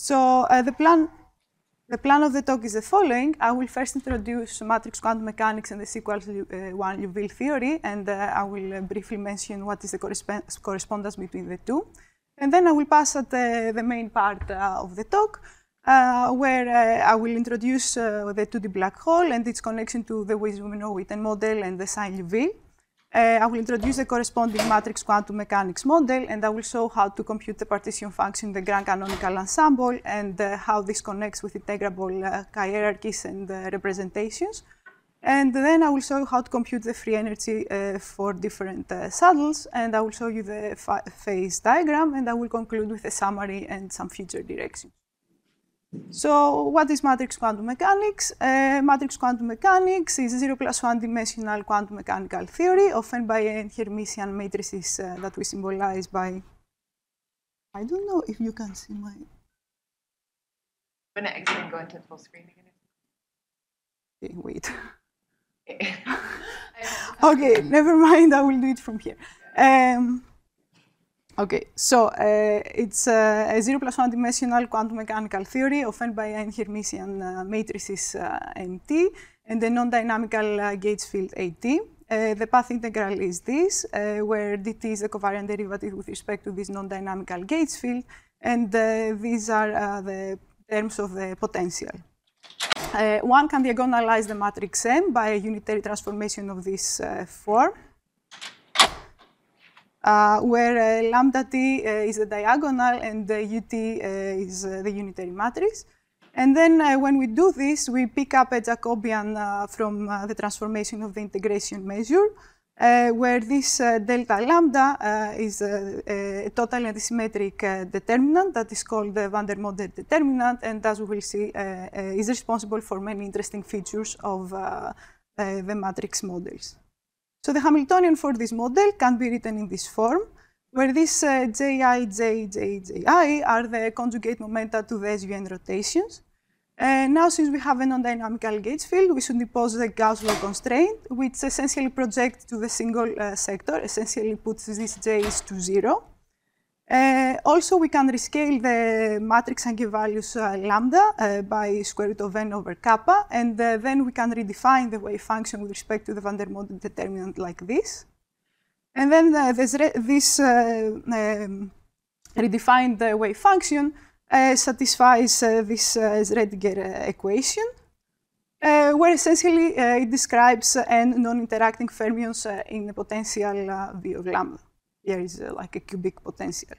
So the plan of the talk is the following. I will first introduce matrix quantum mechanics and the sequence-1 theory, and I will briefly mention what is the correspondence between the two. And then I will pass at the main part of the talk, where I will introduce the 2D black hole and its connection to the Weismann-Witten model and the sine-Liouville. I will introduce the corresponding matrix quantum mechanics model, and I will show how to compute the partition function in the grand canonical ensemble and how this connects with integrable hierarchies and representations. And then I will show you how to compute the free energy for different saddles, and I will show you the phase diagram, and I will conclude with a summary and some future directions. So what is matrix quantum mechanics? Matrix quantum mechanics is a 0+1 dimensional quantum mechanical theory, often by Hermitian matrices that we symbolize by, I don't know if you can see my... I'm going to exit and go into full screen again. Okay, wait. Okay, never mind, I will do it from here. Okay, so it's a 0+1 dimensional quantum mechanical theory, often by Hermitian matrices MT and a non-dynamical gauge field AT. The path integral is this, where dt is the covariant derivative with respect to this non-dynamical gauge field, and these are the terms of the potential. One can diagonalize the matrix M by a unitary transformation of this form, where lambda t is the diagonal and ut is the unitary matrix. And then when we do this, we pick up a Jacobian from the transformation of the integration measure, where this delta lambda is a totally antisymmetric determinant that is called the van der Monde determinant, and as we will see, is responsible for many interesting features of the matrix models. So the Hamiltonian for this model can be written in this form, where these Ji, J, J, Ji are the conjugate momenta to the SUN rotations. Now, since we have a non-dynamical gauge field, we should impose the Gauss law constraint, which essentially projects to the single sector, essentially puts these J's to 0. Also, we can rescale the matrix eigenvalues lambda by square root of n over kappa, and then we can redefine the wave function with respect to the van der Monde determinant like this. And then this redefined wave function satisfies this Schrödinger equation, where essentially it describes n non-interacting fermions in the potential V of lambda. Here is like a cubic potential.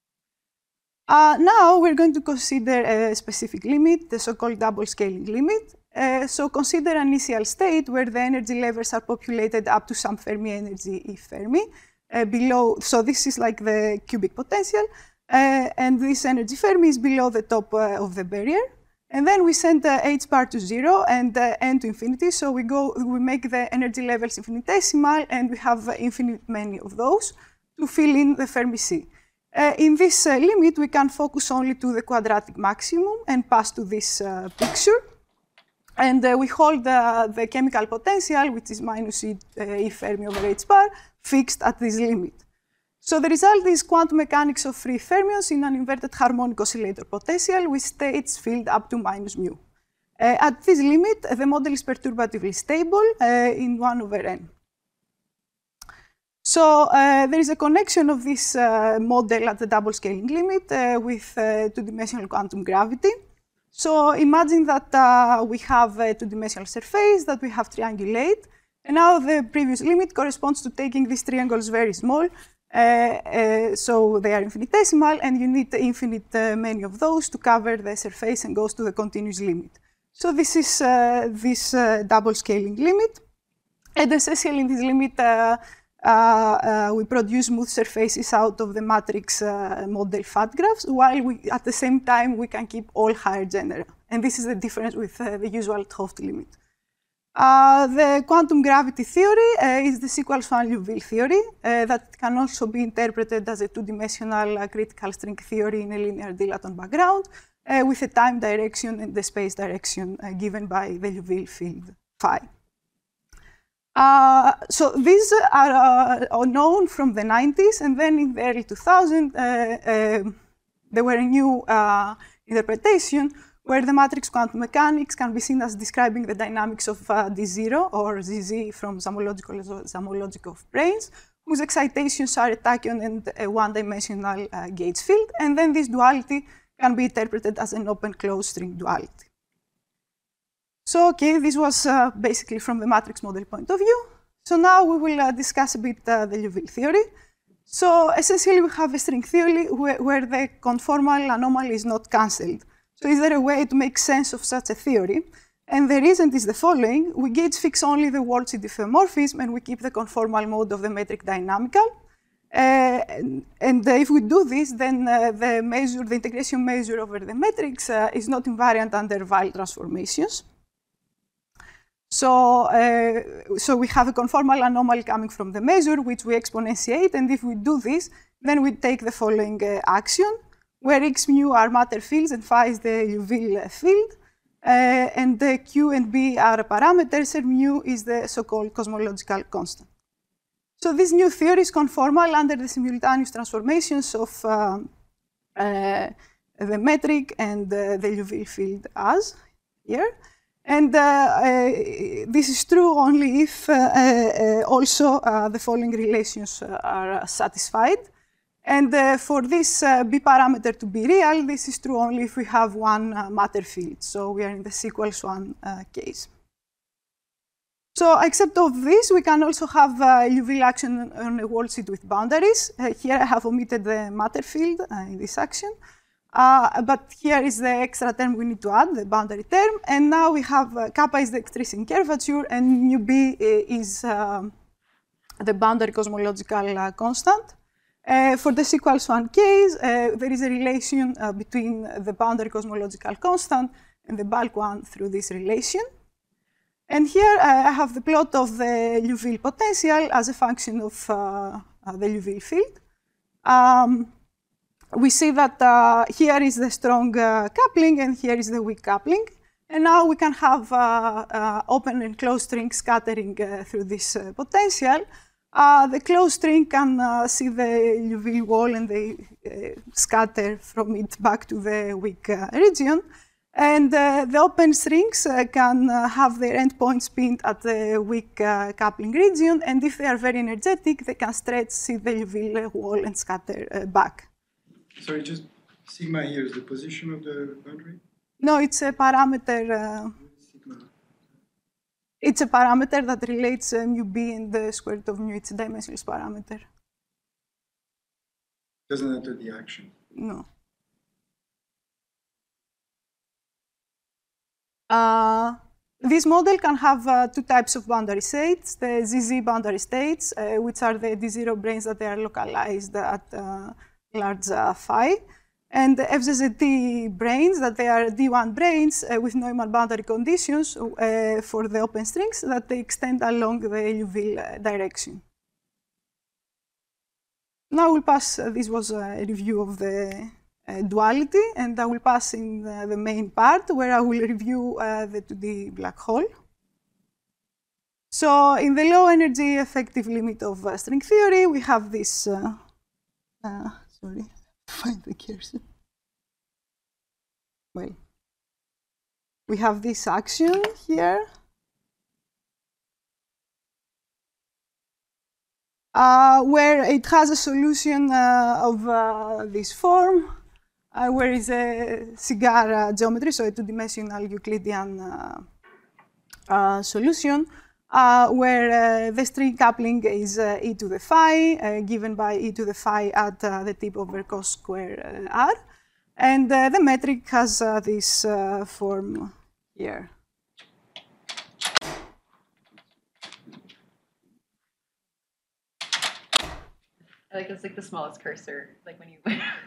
Now we're going to consider a specific limit, the so-called double scaling limit. So consider an initial state where the energy levels are populated up to some Fermi energy E Fermi below. So this is like the cubic potential, and this energy Fermi is below the top of the barrier. And then we send h bar to 0 and n to infinity. So we make the energy levels infinitesimal, and we have infinite many of those to fill in the Fermi C. In this limit, we can focus only to the quadratic maximum and pass to this picture. And we hold the chemical potential, which is minus E Fermi over h bar, fixed at this limit. So the result is quantum mechanics of free fermions in an inverted harmonic oscillator potential with states filled up to minus mu. At this limit, the model is perturbatively stable in 1 over n. So there is a connection of this model at the double scaling limit with two-dimensional quantum gravity. So imagine that we have a two-dimensional surface that we have triangulate, and now the previous limit corresponds to taking these triangles very small, so they are infinitesimal, and you need infinite many of those to cover the surface and goes to the continuous limit. So this is this double scaling limit, and essentially in this limit we produce smooth surfaces out of the matrix model fat graphs, while at the same time we can keep all higher genera. And this is the difference with the usual 't Hooft limit. The quantum gravity theory is the sequence-1 Liouville theory that can also be interpreted as a two-dimensional critical string theory in a linear dilaton background with a time direction and the space direction given by the Liouville field phi. So these are known from the 90s, and then in the early 2000s, there were new interpretation, where the matrix quantum mechanics can be seen as describing the dynamics of D0 or ZZ from Zamolodzik of branes, whose excitations are a tachyon and a one-dimensional gauge field, and then this duality can be interpreted as an open-closed string duality. So, okay, this was basically from the matrix model point of view. So now we will discuss a bit the Liouville theory. So essentially, we have a string theory where the conformal anomaly is not cancelled. So is there a way to make sense of such a theory? And the reason is the following. We gauge fix only the world diffeomorphism, and we keep the conformal mode of the metric dynamical. And if we do this, then the integration measure over the metrics is not invariant under Weyl transformations. So we have a conformal anomaly coming from the measure, which we exponentiate. And if we do this, then we take the following axiom, where x mu are matter fields and phi is the Liouville field. And the q and b are parameters, and mu is the so-called cosmological constant. So this new theory is conformal under the simultaneous transformations of the metric and the Liouville field as here. And this is true only if also the following relations are satisfied. And for this b parameter to be real, this is true only if we have one matter field. So we are in the sequence one case. So except of this, we can also have Liouville action on a world sheet with boundaries. Here I have omitted the matter field in this action. But here is the extra term we need to add, the boundary term. And now we have kappa is the extrinsic curvature, and mu b is the boundary cosmological constant. For the sequence one case, there is a relation between the boundary cosmological constant and the bulk one through this relation. And here I have the plot of the Liouville potential as a function of the Liouville field. We see that here is the strong coupling and here is the weak coupling. And now we can have open and closed string scattering through this potential. The closed string can see the Liouville wall and they scatter from it back to the weak region. And the open strings can have their endpoints pinned at the weak coupling region. And if they are very energetic, they can stretch, see the Liouville wall and scatter back. Sorry, just sigma here is the position of the boundary? No, it's a parameter. It's a parameter that relates mu b and the square root of mu. It's a dimensionless parameter. Doesn't enter the action? No. This model can have two types of boundary states. The ZZ boundary states, which are the D0 branes that they are localized at large phi. And the FZZT branes, that they are D1 branes with Neumann boundary conditions for the open strings that they extend along the Liouville direction. Now we'll pass, this was a review of the duality, and I will pass in the main part where I will review the 2D black hole. So in the low energy effective limit of string theory, we have this, sorry, find the cursor. Well, we have this action here. Where it has a solution of this form, where is a cigar geometry, so a two-dimensional Euclidean solution, where the string coupling is e to the phi, given by e to the phi at the tip over cos square r. And the metric has this form here. I like it's like the smallest cursor, like when you.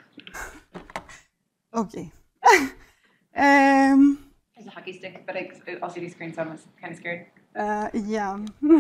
Okay. There's a hockey stick, but LCD screen, so I was kind of scared. Yeah.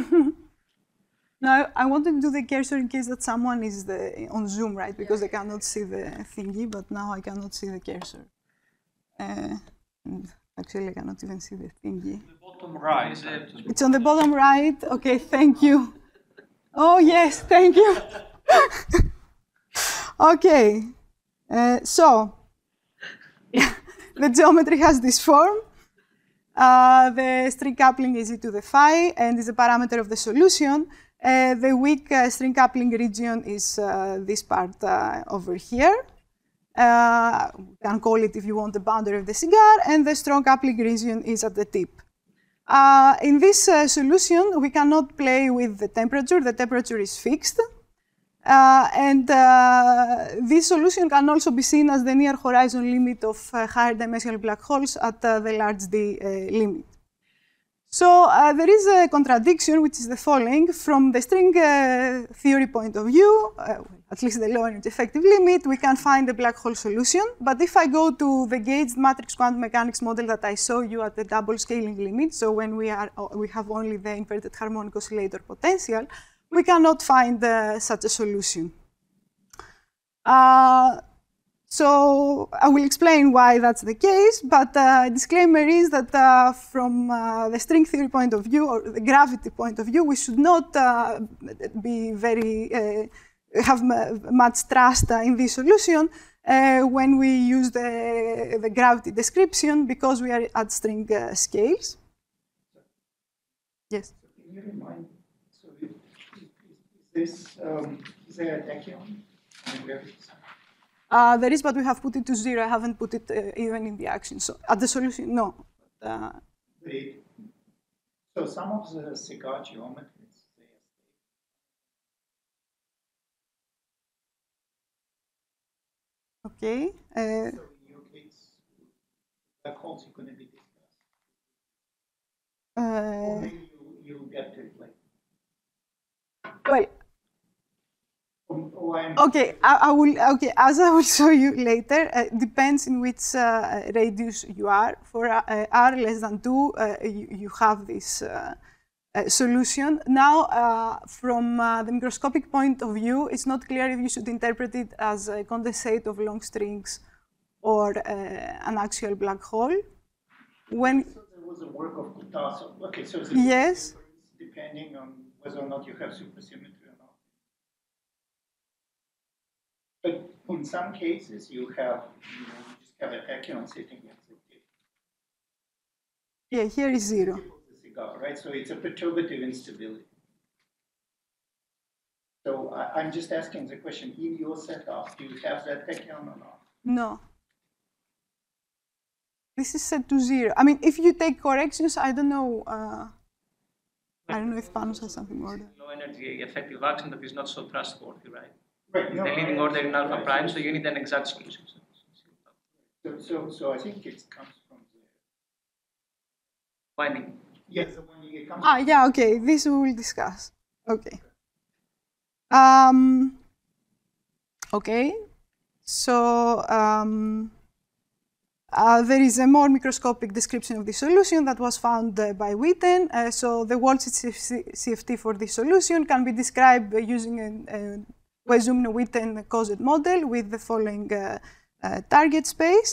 Now, I wanted to do the cursor in case that someone is on Zoom, right? Because they cannot see the thingy, but now I cannot see the cursor. And actually, I cannot even see the thingy. The bottom right. It's on the bottom right. Okay, thank you. Oh, yes, thank you. Okay. So, yeah, the geometry has this form. The string coupling is e to the phi and is a parameter of the solution. The weak string coupling region is this part over here. You can call it, if you want, the boundary of the cigar, and the strong coupling region is at the tip. In this solution, we cannot play with the temperature. The temperature is fixed. This solution can also be seen as the near horizon limit of higher dimensional black holes at the large d limit. So there is a contradiction, which is the following. From the string theory point of view, at least the low energy effective limit, we can find a black hole solution. But if I go to the gauged matrix quantum mechanics model that I saw you at the double scaling limit, so when we have only the inverted harmonic oscillator potential, we cannot find such a solution. So I will explain why that's the case, but disclaimer is that from the string theory point of view, or the gravity point of view, we should not be have much trust in this solution when we use the gravity description, because we are at string scales. Yes? Can you remind, so is there a tachyon on the gravity side? There is, but we have put it to 0. I haven't put it even in the action. So at the solution, no. So some of the cigar geometries, they are stable. Okay. So in your case, black holes are going to be discussed. Or maybe you get to it later. Well. Okay, as I will show you later, depends in which radius you are. For r less than 2, you have this solution. Now, from the microscopic point of view, it's not clear if you should interpret it as a condensate of long strings or an actual black hole. When so there was a work of Kutaso. Okay, so yes, depending on whether or not you have supersymmetry or not. But in some cases, you just have a tachyon sitting next to it. Yeah, here is 0. The cigar, right? So it's a perturbative instability. So I'm just asking the question, in your setup, do you have that tachyon or not? No. This is set to 0. I mean, if you take corrections, I don't know. I don't know if Panos has something more. Low energy effective action that is not so trustworthy, right? Right. No, the leading order in alpha prime, so you need an exact solution. So I think it comes from the Winding. yes, the winding. It comes. Yeah. Okay. This we will discuss. Okay. Okay. So there is a more microscopic description of the solution that was found by Witten. So the Walsh CFT for this solution can be described using a Weizhou-Witten Coset model with the following target space.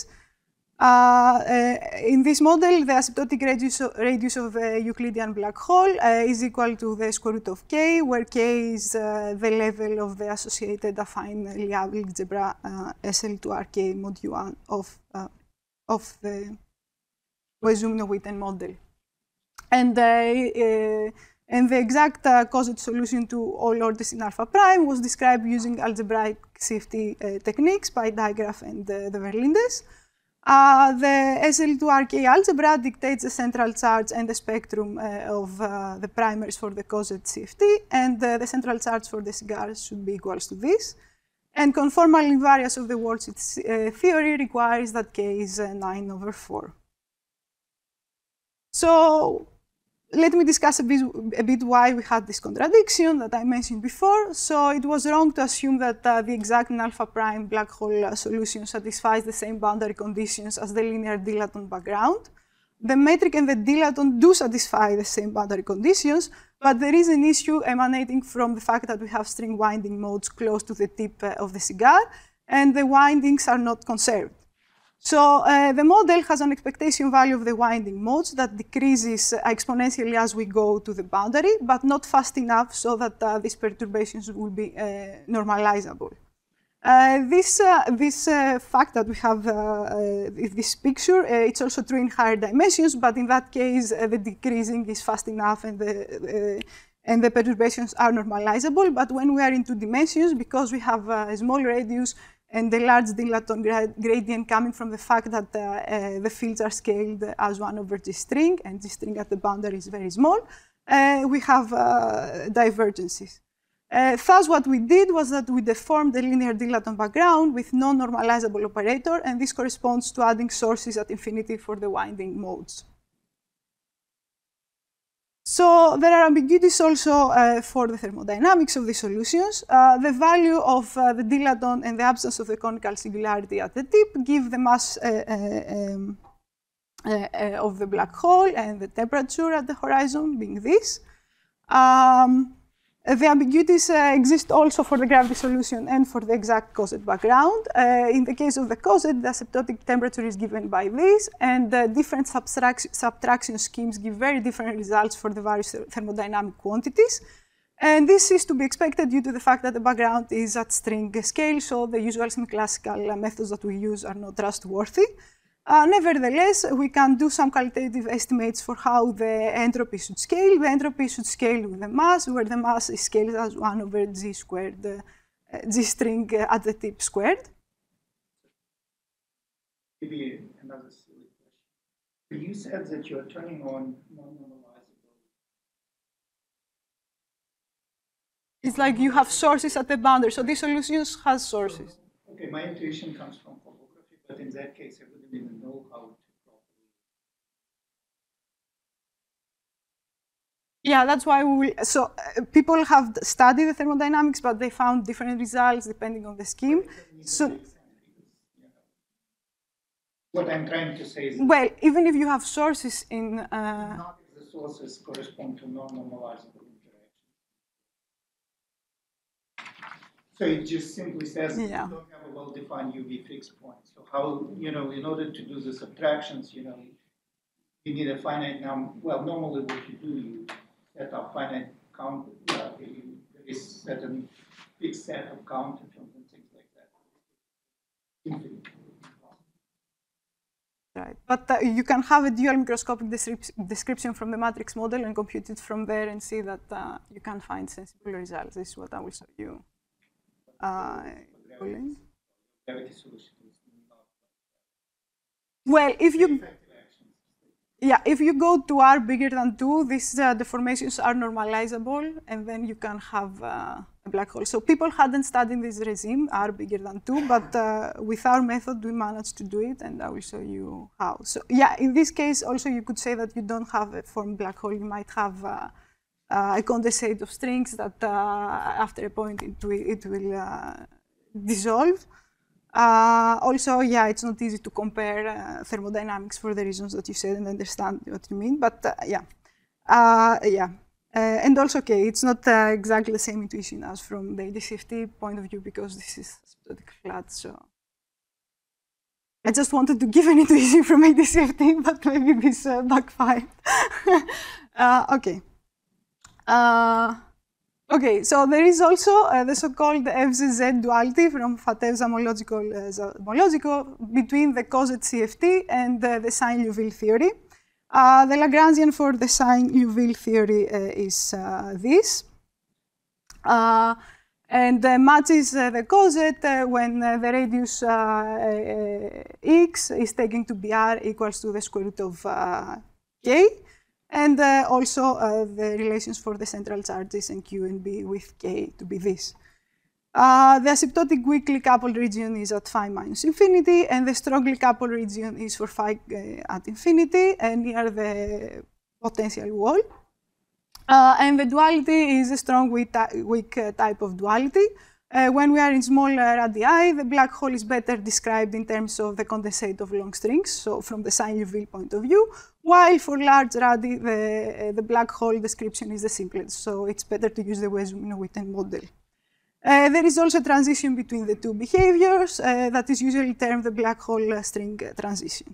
In this model, the asymptotic radius of a Euclidean black hole is equal to the square root of k, where k is the level of the associated affine Lie algebra SL2RK mod U1 of the Weizhou-Witten model. And the exact Coset solution to all orders in alpha prime was described using algebraic CFT techniques by Dijkgraaf and the Verlindes. The SL2RK algebra dictates the central charge and the spectrum of the primers for the Coset CFT, and the central charge for the cigars should be equal to this. And conformal invariance of the Walsh theory requires that k is 9/4. So let me discuss a bit why we had this contradiction that I mentioned before. So it was wrong to assume that the exact alpha prime black hole solution satisfies the same boundary conditions as the linear dilaton background. The metric and the dilaton do satisfy the same boundary conditions, but there is an issue emanating from the fact that we have string winding modes close to the tip of the cigar, and the windings are not conserved. So the model has an expectation value of the winding modes that decreases exponentially as we go to the boundary, but not fast enough so that these perturbations will be normalizable. This fact that we have this picture, it's also true in higher dimensions, but in that case, the decreasing is fast enough and the perturbations are normalizable. But when we are in 2 dimensions, because we have a small radius and a large dilaton gradient coming from the fact that the fields are scaled as 1 over G string, and G string at the boundary is very small, we have divergences. Thus, what we did was that we deformed the linear dilaton background with non-normalizable operator, and this corresponds to adding sources at infinity for the winding modes. So there are ambiguities also for the thermodynamics of the solutions. The value of the dilaton and the absence of the conical singularity at the tip give the mass of the black hole and the temperature at the horizon being this. The ambiguities exist also for the gravity solution and for the exact coset background. In the case of the coset, the asymptotic temperature is given by this, and different subtraction schemes give very different results for the various thermodynamic quantities. And this is to be expected due to the fact that the background is at string scale, so the usual semi-classical methods that we use are not trustworthy. Nevertheless, we can do some qualitative estimates for how the entropy should scale. The entropy should scale with the mass, where the mass is scaled as 1 over G squared, G string at the tip squared. Maybe another silly question. You said that you're turning on non-normalizable. It's like you have sources at the boundary, so these solutions has sources. Okay, my intuition comes from topography, but in that case, I wouldn't even know how to properly. Yeah, that's why we will. So people have studied the thermodynamics, but they found different results depending on the scheme. So, what I'm trying to say is, well, even if you have sources in. not if the sources correspond to non-normalizable interactions. So it just simply says you don't have a well-defined UV fixed point. So how, in order to do the subtractions, you need a finite number. Well, normally what you do, you set up finite count. There is certain fixed set of count terms and things like that. Infinite. Right, but you can have a dual microscopic description from the matrix model and compute it from there and see that you can find sensible results. This is what I will show you. Gravity solution is not. Well, if you go to R bigger than 2, these deformations are normalizable, and then you can have a black hole. So people hadn't studied this regime, R bigger than 2, but with our method, we managed to do it, and I will show you how. So yeah, in this case, also you could say that you don't have a formed black hole. You might have a condensate of strings that after a point it will dissolve. Also, yeah, it's not easy to compare thermodynamics for the reasons that you said and understand what you mean, but and also, okay, it's not exactly the same intuition as from the ADCFT point of view because this is asymptotic flat, so. I just wanted to give an intuition from ADCFT, but maybe this backfired. Okay. Okay, so there is also the so-called FZZ duality from Fatev's homological between the coset CFT and the sine-Liouville theory. The Lagrangian for the sine-Liouville theory is this. And matches the coset when the radius x is taken to be r equals to the square root of k. And also the relations for the central charges and Q and B with K to be this. The asymptotic weakly coupled region is at phi minus infinity, and the strongly coupled region is for phi at infinity and near the potential wall. And the duality is a strong weak type of duality. When we are in small radii, the black hole is better described in terms of the condensate of long strings, so from the sine-Liouville point of view, while for large radii, the black hole description is the simplest, so it's better to use the Wessel-Witten model. There is also a transition between the two behaviors that is usually termed the black hole string transition.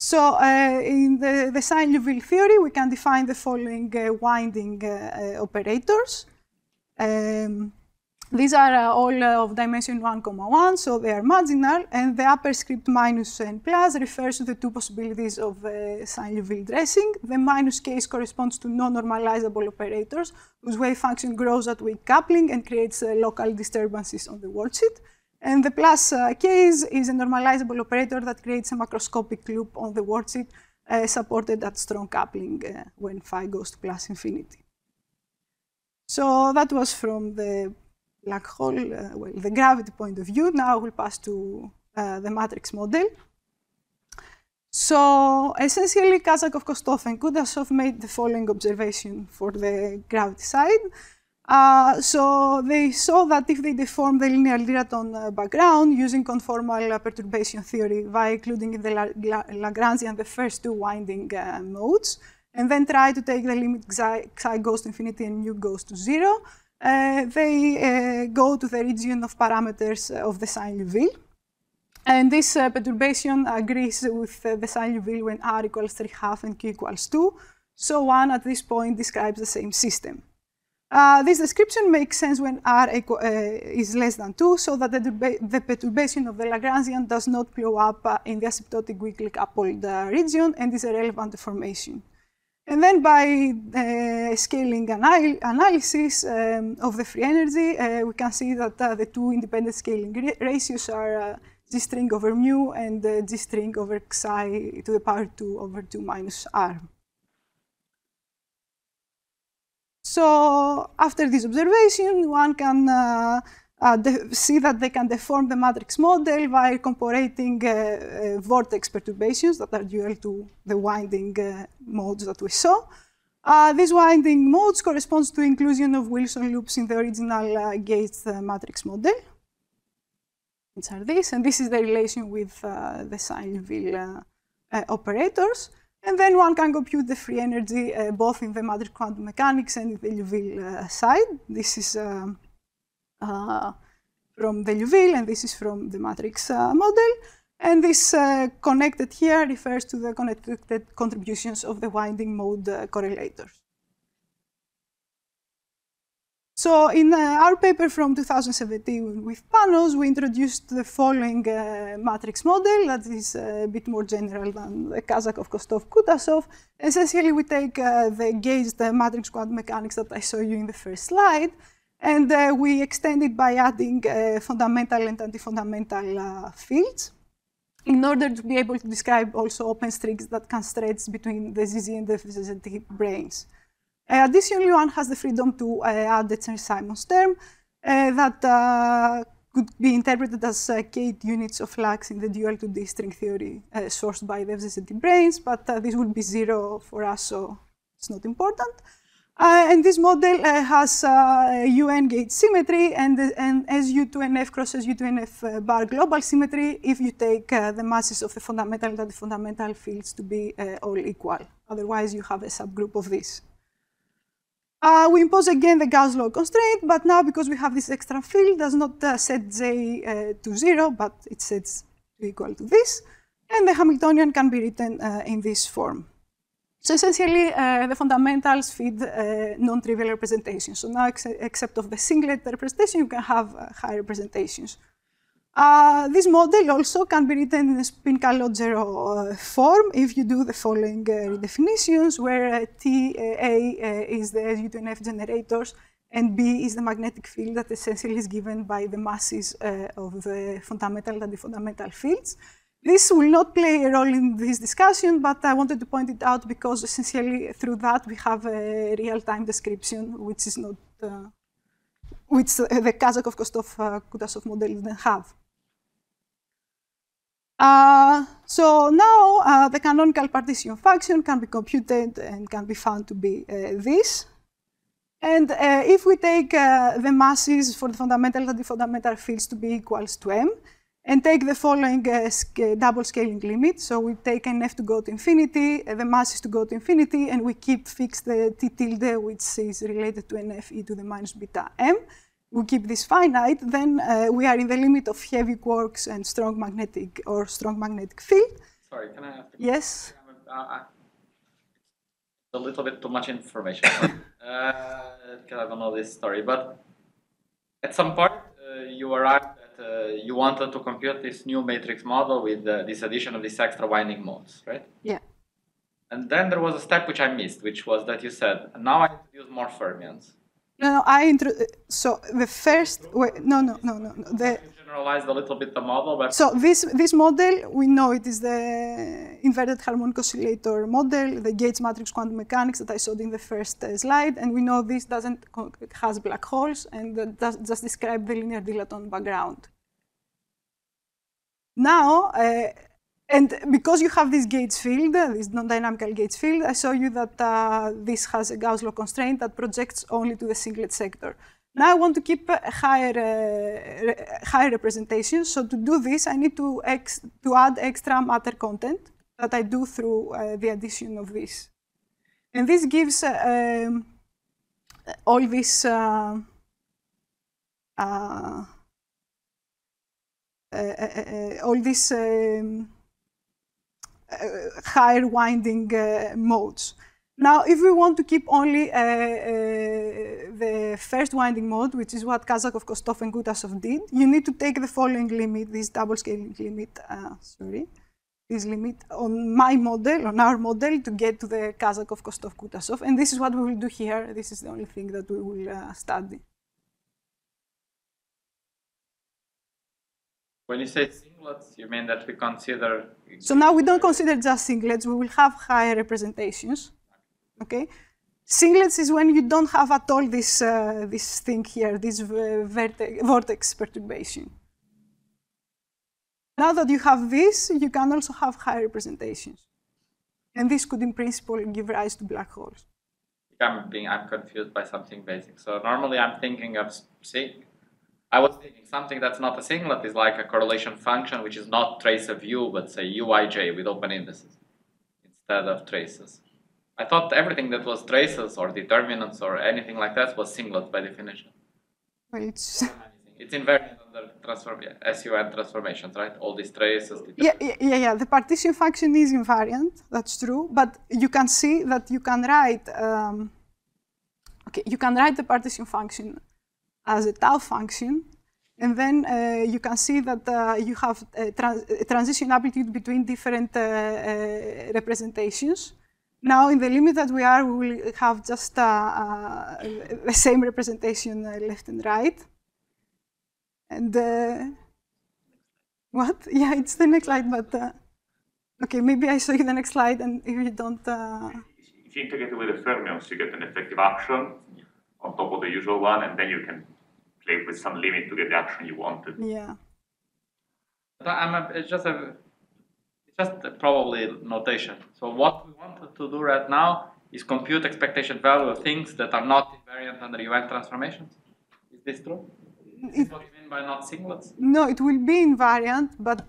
So in the Saint-Liouville theory, we can define the following winding operators. These are all of dimension 1,1, so they are marginal, and the upper script minus n plus refers to the two possibilities of Saint-Liouville dressing. The minus case corresponds to non-normalizable operators, whose wave function grows at weak coupling and creates local disturbances on the worldsheet. And the plus case is a normalizable operator that creates a macroscopic loop on the worldsheet supported at strong coupling when phi goes to plus infinity. So that was from the black hole, well, the gravity point of view. Now we'll pass to the matrix model. So essentially, Kazakov, Kostov, and Kudasov made the following observation for the gravity side. So they saw that if they deform the linear Lyraton background using conformal perturbation theory by including in the Lagrangian the first two winding modes, and then try to take the limit xi goes to infinity and nu goes to 0, they go to the region of parameters of the Saint-Liouville. And this perturbation agrees with the Saint-Liouville when r equals 3/2 and q equals 2. So 1 at this point describes the same system. This description makes sense when r is less than 2, so that the perturbation of the Lagrangian does not blow up in the asymptotic weakly coupled region and is a relevant deformation. And then by scaling analysis of the free energy, we can see that the two independent scaling ratios are g string over mu and g string over xi to the power 2 over 2 minus r. So after this observation, one can see that they can deform the matrix model by incorporating vortex perturbations that are dual to the winding modes that we saw. These winding modes correspond to inclusion of Wilson loops in the original gauged matrix model. These are this, and this is the relation with the Saint-Liouville operators. And then one can compute the free energy both in the matrix quantum mechanics and in the Liouville side. This is from the Liouville, and this is from the matrix model. And this connected here refers to the connected contributions of the winding mode correlators. So in our paper from 2017 with Panos, we introduced the following matrix model that is a bit more general than the Kazakov, Kostov, Kudasov. Essentially, we take the gauged matrix quantum mechanics that I saw you in the first slide, and we extend it by adding fundamental and anti-fundamental fields in order to be able to describe also open strings that can stretch between the ZZ and the FZT branes. Additionally, one has the freedom to add a Chern-Simons term that could be interpreted as kth units of flux in the dual 2D string theory sourced by the FZT branes, but this would be 0 for us, so it's not important. And this model has UN gauge symmetry and SU2NF cross SU2NF bar global symmetry if you take the masses of the fundamental and anti-fundamental fields to be all equal. Otherwise, you have a subgroup of this. We impose again the Gauss law constraint, but now because we have this extra field, does not set J to 0, but it sets to equal to this. And the Hamiltonian can be written in this form. So essentially, the fundamentals feed non-trivial representations. So now, except of the singlet representation, you can have high representations. This model also can be written in a spin-Calogero form if you do the following redefinitions, where TA is the SU2NF generators and B is the magnetic field that essentially is given by the masses of the fundamental and the fundamental fields. This will not play a role in this discussion, but I wanted to point it out because essentially through that we have a real-time description, which is not, which the Kazakov, Kostov, Kudasov model didn't have. So now the canonical partition function can be computed and can be found to be this. And if we take the masses for the fundamental and the fundamental fields to be equals to m, and take the following double scaling limit, so we take NF to go to infinity, the masses to go to infinity, and we keep fixed the T tilde, which is related to NF e to the minus beta m. We keep this finite, then we are in the limit of heavy quarks and strong magnetic field. Sorry, can I ask? Yes? A little bit too much information. Because I don't know this story, but at some point you arrived at you wanted to compute this new matrix model with this addition of these extra winding modes, right? Yeah. And then there was a step which I missed, which was that you said, now I introduce more fermions. No, so the first, no. You generalized a little bit the model, but so this model, we know it is the inverted harmonic oscillator model, the Gates matrix quantum mechanics that I showed in the first slide, and we know this has black holes and that just describe the linear dilaton background. Now, and because you have this Gates field, this non-dynamical Gates field, I show you that this has a Gauss law constraint that projects only to the singlet sector. Now I want to keep higher representations. So to do this, I need to add extra matter content that I do through the addition of this. And this gives all this higher winding modes. Now, if we want to keep only the first winding mode, which is what Kazakov, Kostov, and Kutasov did, you need to take the following limit, this double scaling limit, this limit on my model, on our model, to get to the Kazakov, Kostov, Kutasov. And this is what we will do here. This is the only thing that we will study. when you say singlets, you mean that we consider... So now we don't consider just singlets. We will have higher representations. Okay? Singlets is when you don't have at all this, this thing here, this vortex perturbation. Now that you have this, you can also have higher representations. And this could, in principle, give rise to black holes. I'm confused by something basic. So normally I'm thinking of, I was thinking something that's not a singlet is like a correlation function, which is not trace of U, but say Uij with open indices instead of traces. I thought everything that was traces or determinants or anything like that was singlet by definition. Well, it's invariant under SUN transformations, right? All these traces. Yeah. The partition function is invariant. That's true. But you can see that you can write. You can write the partition function as a tau function, and then you can see that you have a transition amplitude between different representations. Now, in the limit that we are, we will have just the same representation left and right. And what? Yeah, it's the next slide, but okay, maybe I show you the next slide, and if you don't... If you integrate with the fermions, you get an effective action on top of the usual one, and then you can play with some limit to get the action you wanted. Yeah. It's just probably notation. So what we wanted to do right now is compute expectation value of things that are not invariant under UN transformations. Is this true? Is this what you mean by not singlets? No, it will be invariant, but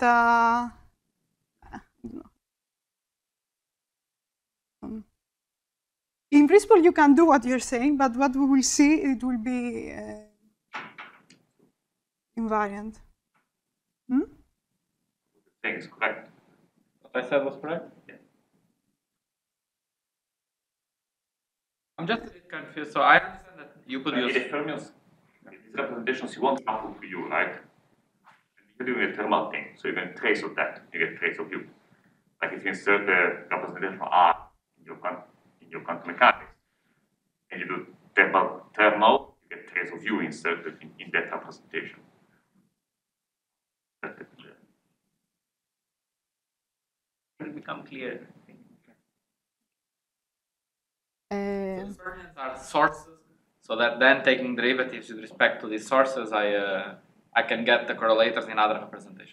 in principle, you can do what you're saying, but what we will see, it will be invariant. The thing is correct. What I said was correct? Yeah. I'm just a bit confused. So I understand that you could use... The fermions, these representations you want sample to you, right? You're doing a thermal thing, so you get a trace of that. You get a trace of you. Like if you insert the representation R in your quantum mechanics, and you do thermal, you get a trace of U inserted in that representation. It will become clear. Fermions are sources, so that then taking derivatives with respect to these sources, I can get the correlators in other representations.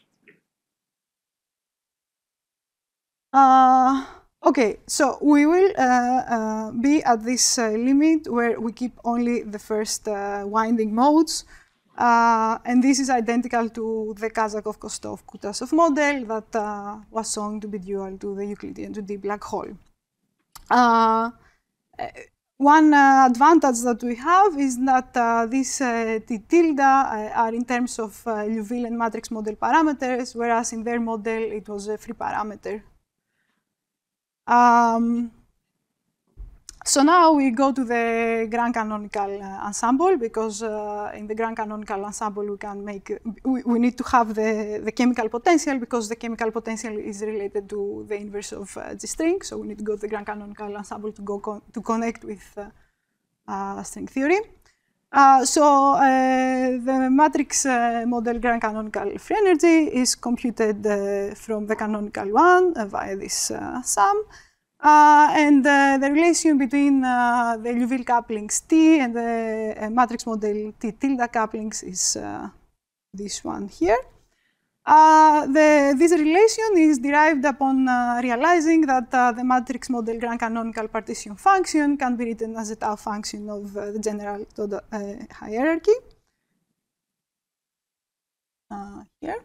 Okay, so we will be at this limit where we keep only the first winding modes. And this is identical to the Kazakov-Kostov-Kutasov model that was shown to be dual to the Euclidean 2D black hole. One advantage that we have is that these T tilde are in terms of Liouville and matrix model parameters, whereas in their model it was a free parameter So now we go to the grand canonical ensemble, because in the grand canonical ensemble we can make, we need to have the chemical potential, because the chemical potential is related to the inverse of G string. So we need to go to the grand canonical ensemble to connect with string theory. The matrix model grand canonical free energy is computed from the canonical one via this sum. And the relation between the Liouville couplings T and the matrix model T tilde couplings is this one here. This relation is derived upon realizing that the matrix model grand canonical partition function can be written as a tau function of the general hierarchy. Here.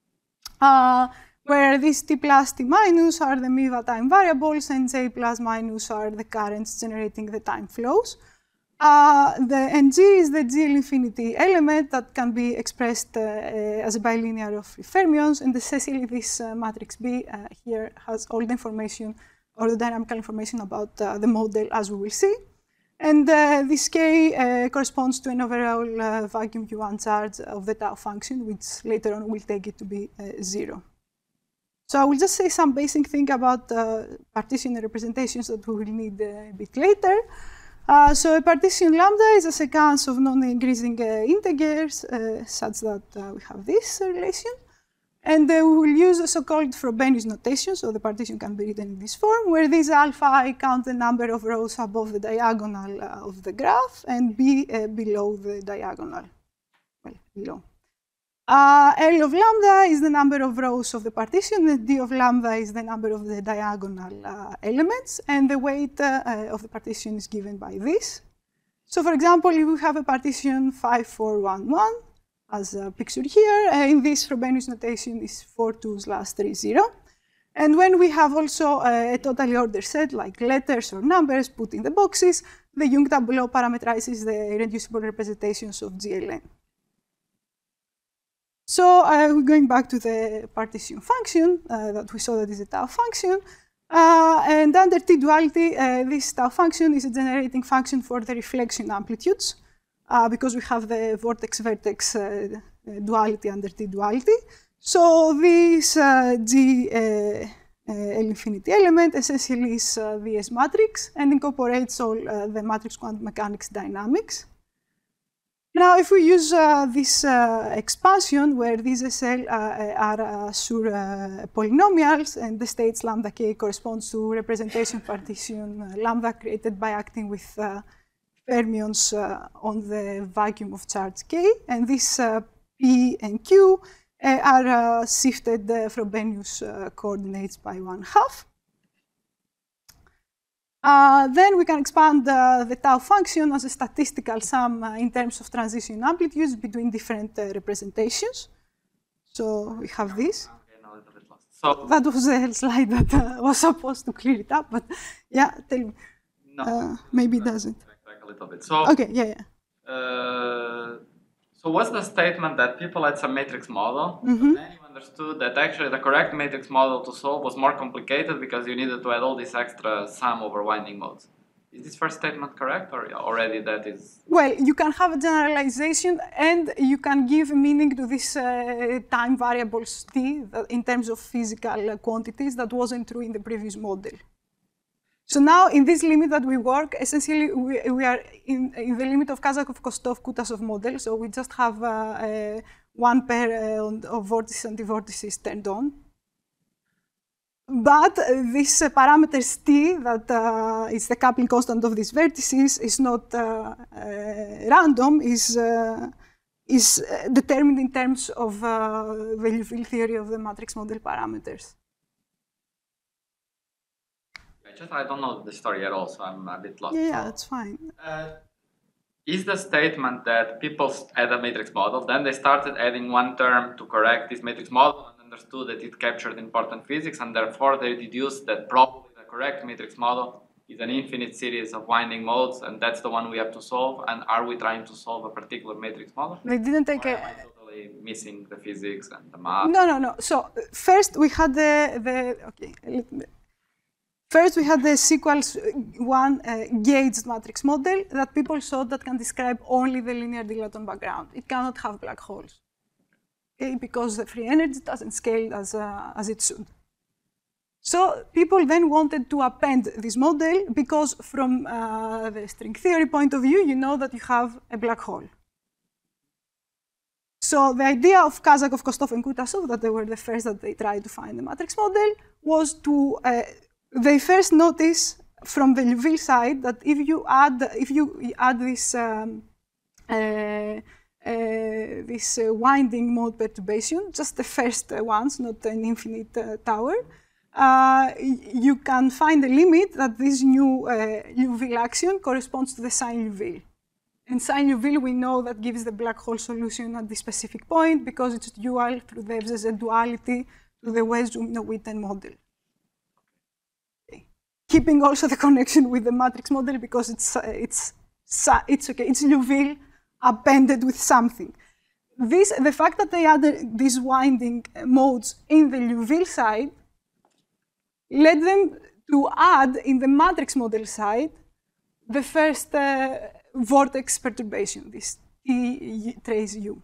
Where these T plus T minus are the MIVA time variables and J plus minus are the currents generating the time flows. And G is the GL infinity element that can be expressed as a bilinear of fermions, and essentially this matrix B here has all the information, or the dynamical information about the model, as we will see. And this K corresponds to an overall vacuum Q1 charge of the tau function, which later on we'll take it to be 0. So I will just say some basic thing about partition representations that we will need a bit later. So a partition lambda is a sequence of non-increasing integers such that we have this relation. And we will use a so-called Frobenius notation, so the partition can be written in this form, where this alpha I count the number of rows above the diagonal of the graph and B below the diagonal, well, below. L of lambda is the number of rows of the partition, and D of lambda is the number of the diagonal elements, and the weight of the partition is given by this. So for example, if we have a partition 5, 4, 1, 1, as pictured here, in this Frobenius notation is 4, 2 / 3, 0. And when we have also a totally ordered set, like letters or numbers put in the boxes, the Young tableau parameterizes the irreducible representations of GLN. So we're going back to the partition function that we saw that is a tau function. And under T-duality, this tau function is a generating function for the reflection amplitudes, because we have the vortex-vertex duality under T-duality. So this G L infinity element essentially is the S matrix and incorporates all the matrix quantum mechanics dynamics. Now, if we use this expansion where these SL are Schur polynomials and the states lambda k corresponds to representation partition lambda created by acting with fermions on the vacuum of charge k, and this P and Q are shifted Frobenius coordinates by 1/2. Then we can expand the tau function as a statistical sum in terms of transition amplitudes between different representations. So we have this. So that was a slide that was supposed to clear it up, but yeah, tell me. No, maybe it doesn't. Back a little bit. So okay, yeah. So what's the statement that people had some matrix model, then you understood that actually the correct matrix model to solve was more complicated because you needed to add all this extra sum over winding modes. Is this first statement correct, or already that is? Well, you can have a generalization and you can give meaning to this time variables T in terms of physical quantities that wasn't true in the previous model. So now, in this limit that we work, essentially we are in the limit of Kazakov-Kostov-Kutasov model. So we just have one pair of vortices and anti-vortices turned on. But this parameters T, that is the coupling constant of these vertices, is not random, is determined in terms of the Liouville theory of the matrix model parameters. I don't know the story at all, so I'm a bit lost. Yeah, that's fine. Is the statement that people add a matrix model, then they started adding one term to correct this matrix model and understood that it captured important physics, and therefore they deduced that probably the correct matrix model is an infinite series of winding modes, and that's the one we have to solve? And are we trying to solve a particular matrix model? They didn't take am I totally missing the physics and the math? No. So first we had okay. First, we had the sequels one gauged matrix model that people thought that can describe only the linear dilaton background. It cannot have black holes, okay, because the free energy doesn't scale as it should. So people then wanted to append this model because from the string theory point of view, you know that you have a black hole. So the idea of Kazakov, Kostov, and Kutasov, that they were the first that they tried to find the matrix model, was to, they first noticed from the Liouville side that if you add this winding mode perturbation, just the first ones, not an infinite tower, you can find a limit that this new Liouville action corresponds to the sign Liouville. And sign Liouville, we know that gives the black hole solution at this specific point because it's dual through the FZZ duality to the West-Witten model. Okay. Keeping also the connection with the matrix model because it's okay. It's Liouville appended with something. The fact that they added these winding modes in the Liouville side led them to add in the matrix model side the first vortex perturbation, this T trace U.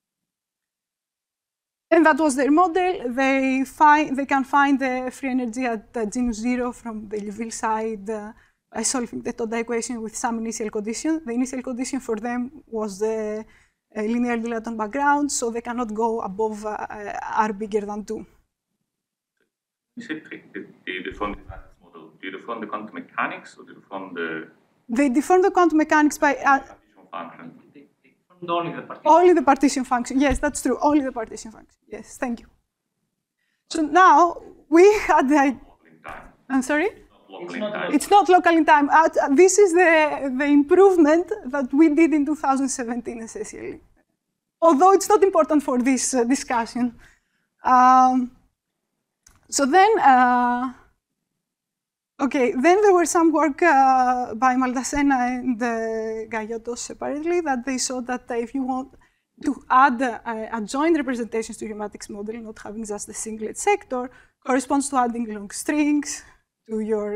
And that was their model. They can find the free energy at genus 0 from the Liouville side by solving the Toda equation with some initial condition. The initial condition for them was the linear dilaton background, so they cannot go above R bigger than 2. You said they deformed the matrix model. Do you deform the quantum mechanics or do you deform the... They deform the quantum mechanics by function? They deformed only the partition. Only the partition function. Yes, that's true. Only the partition function. Yes, thank you. So now we had the... I'm sorry? It's not local in time. This is the improvement that we did in 2017, essentially. Although it's not important for this discussion. So then, okay, then there was some work by Maldacena and Gayotos separately that they saw that if you want to add adjoint representations to your matrix model, not having just the singlet sector, corresponds to adding long strings to your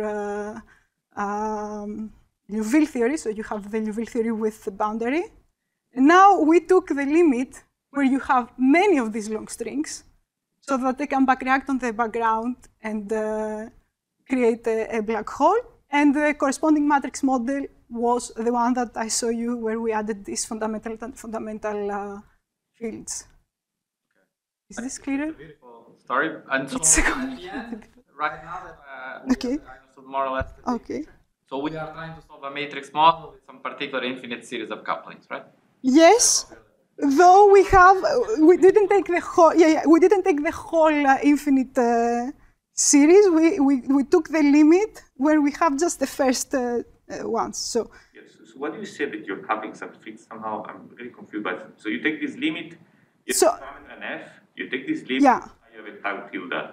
Liouville theory. So you have the Liouville theory with the boundary. And now we took the limit where you have many of these long strings, so that they can backreact on the background and create a black hole. And the corresponding matrix model was the one that I saw you, where we added these fundamental fields. Is this clear? Beautiful story. And so, right now, okay. I understood more or less. Okay. So we are trying to solve a matrix model with some particular infinite series of couplings, right? Yes. Though we didn't take the whole, we didn't take the whole infinite series. We took the limit where we have just the first ones. So. Yes. So what do you say that your couplings are fixed somehow? I'm really confused by it. So you take this limit, you have an F. You take this limit. Yeah. You have a tau tilde.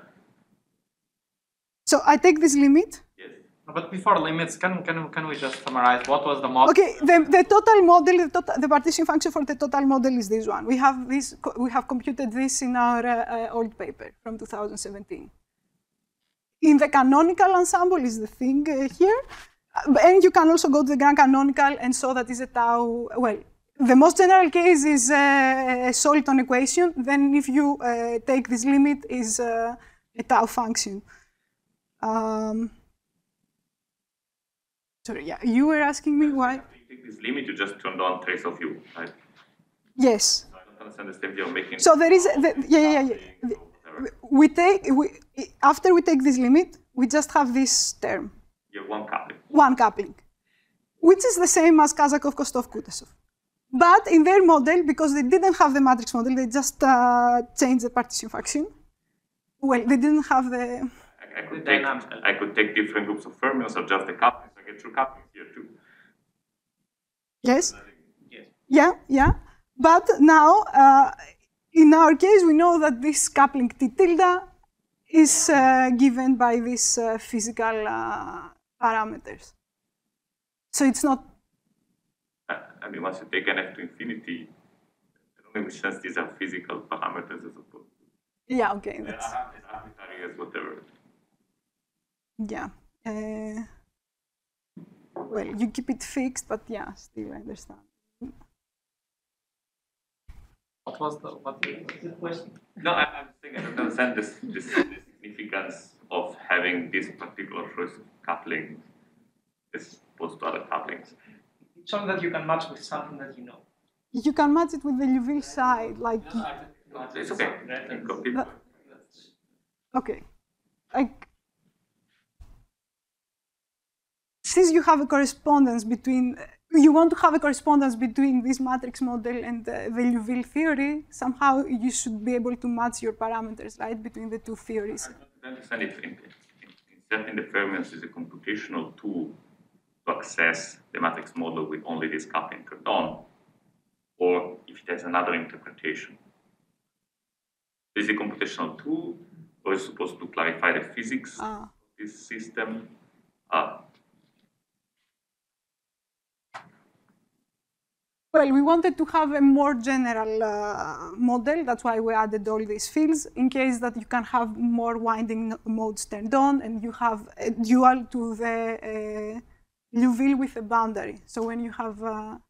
So I take this limit. Yes. But before limits, can we just summarize what was the model? Okay, the total model, the partition function for the total model is this one. We have computed this in our old paper from 2017. In the canonical ensemble is the thing here, and you can also go to the grand canonical and show that is a tau. Well, the most general case is a soliton equation. Then, if you take this limit, is a tau function. Sorry, yeah, you were asking me why? You take this limit, you just turned on trace of U, right? Yes. I don't understand the step you're making. So there is, after we take this limit, we just have this term. You have one coupling. One coupling, which is the same as Kazakov, Kostov, Kutasov. But in their model, because they didn't have the matrix model, they just changed the partition function. Well, they didn't have the... I could take different groups of fermions or just the couplings. I get true couplings here too. Yes? Yes. Yeah. But now, in our case, we know that this coupling T tilde is given by these physical parameters. So it's not... I mean, once you take an F to infinity, I don't know in which sense these are physical parameters as opposed to... Yeah, okay. It's arbitrary as whatever. Yeah. Well, you keep it fixed, but yeah, still I understand. What was the question? No, I'm saying I don't understand the significance of having this particular choice of coupling as opposed to other couplings. It's all that you can match with something that you know. You can match it with the Liouville side, like. It's okay. Okay, like. Since you have a correspondence between, you want to have a correspondence between this matrix model and the Liouville theory, somehow you should be able to match your parameters, right, between the two theories. I understand if inserting the fermions is a computational tool to access the matrix model with only this coupling turned on, or if it has another interpretation. Is it a computational tool, or is it supposed to clarify the physics of this system? Well, we wanted to have a more general model. That's why we added all these fields, in case that you can have more winding modes turned on, and you have a dual to the Liouville with a boundary. So when you have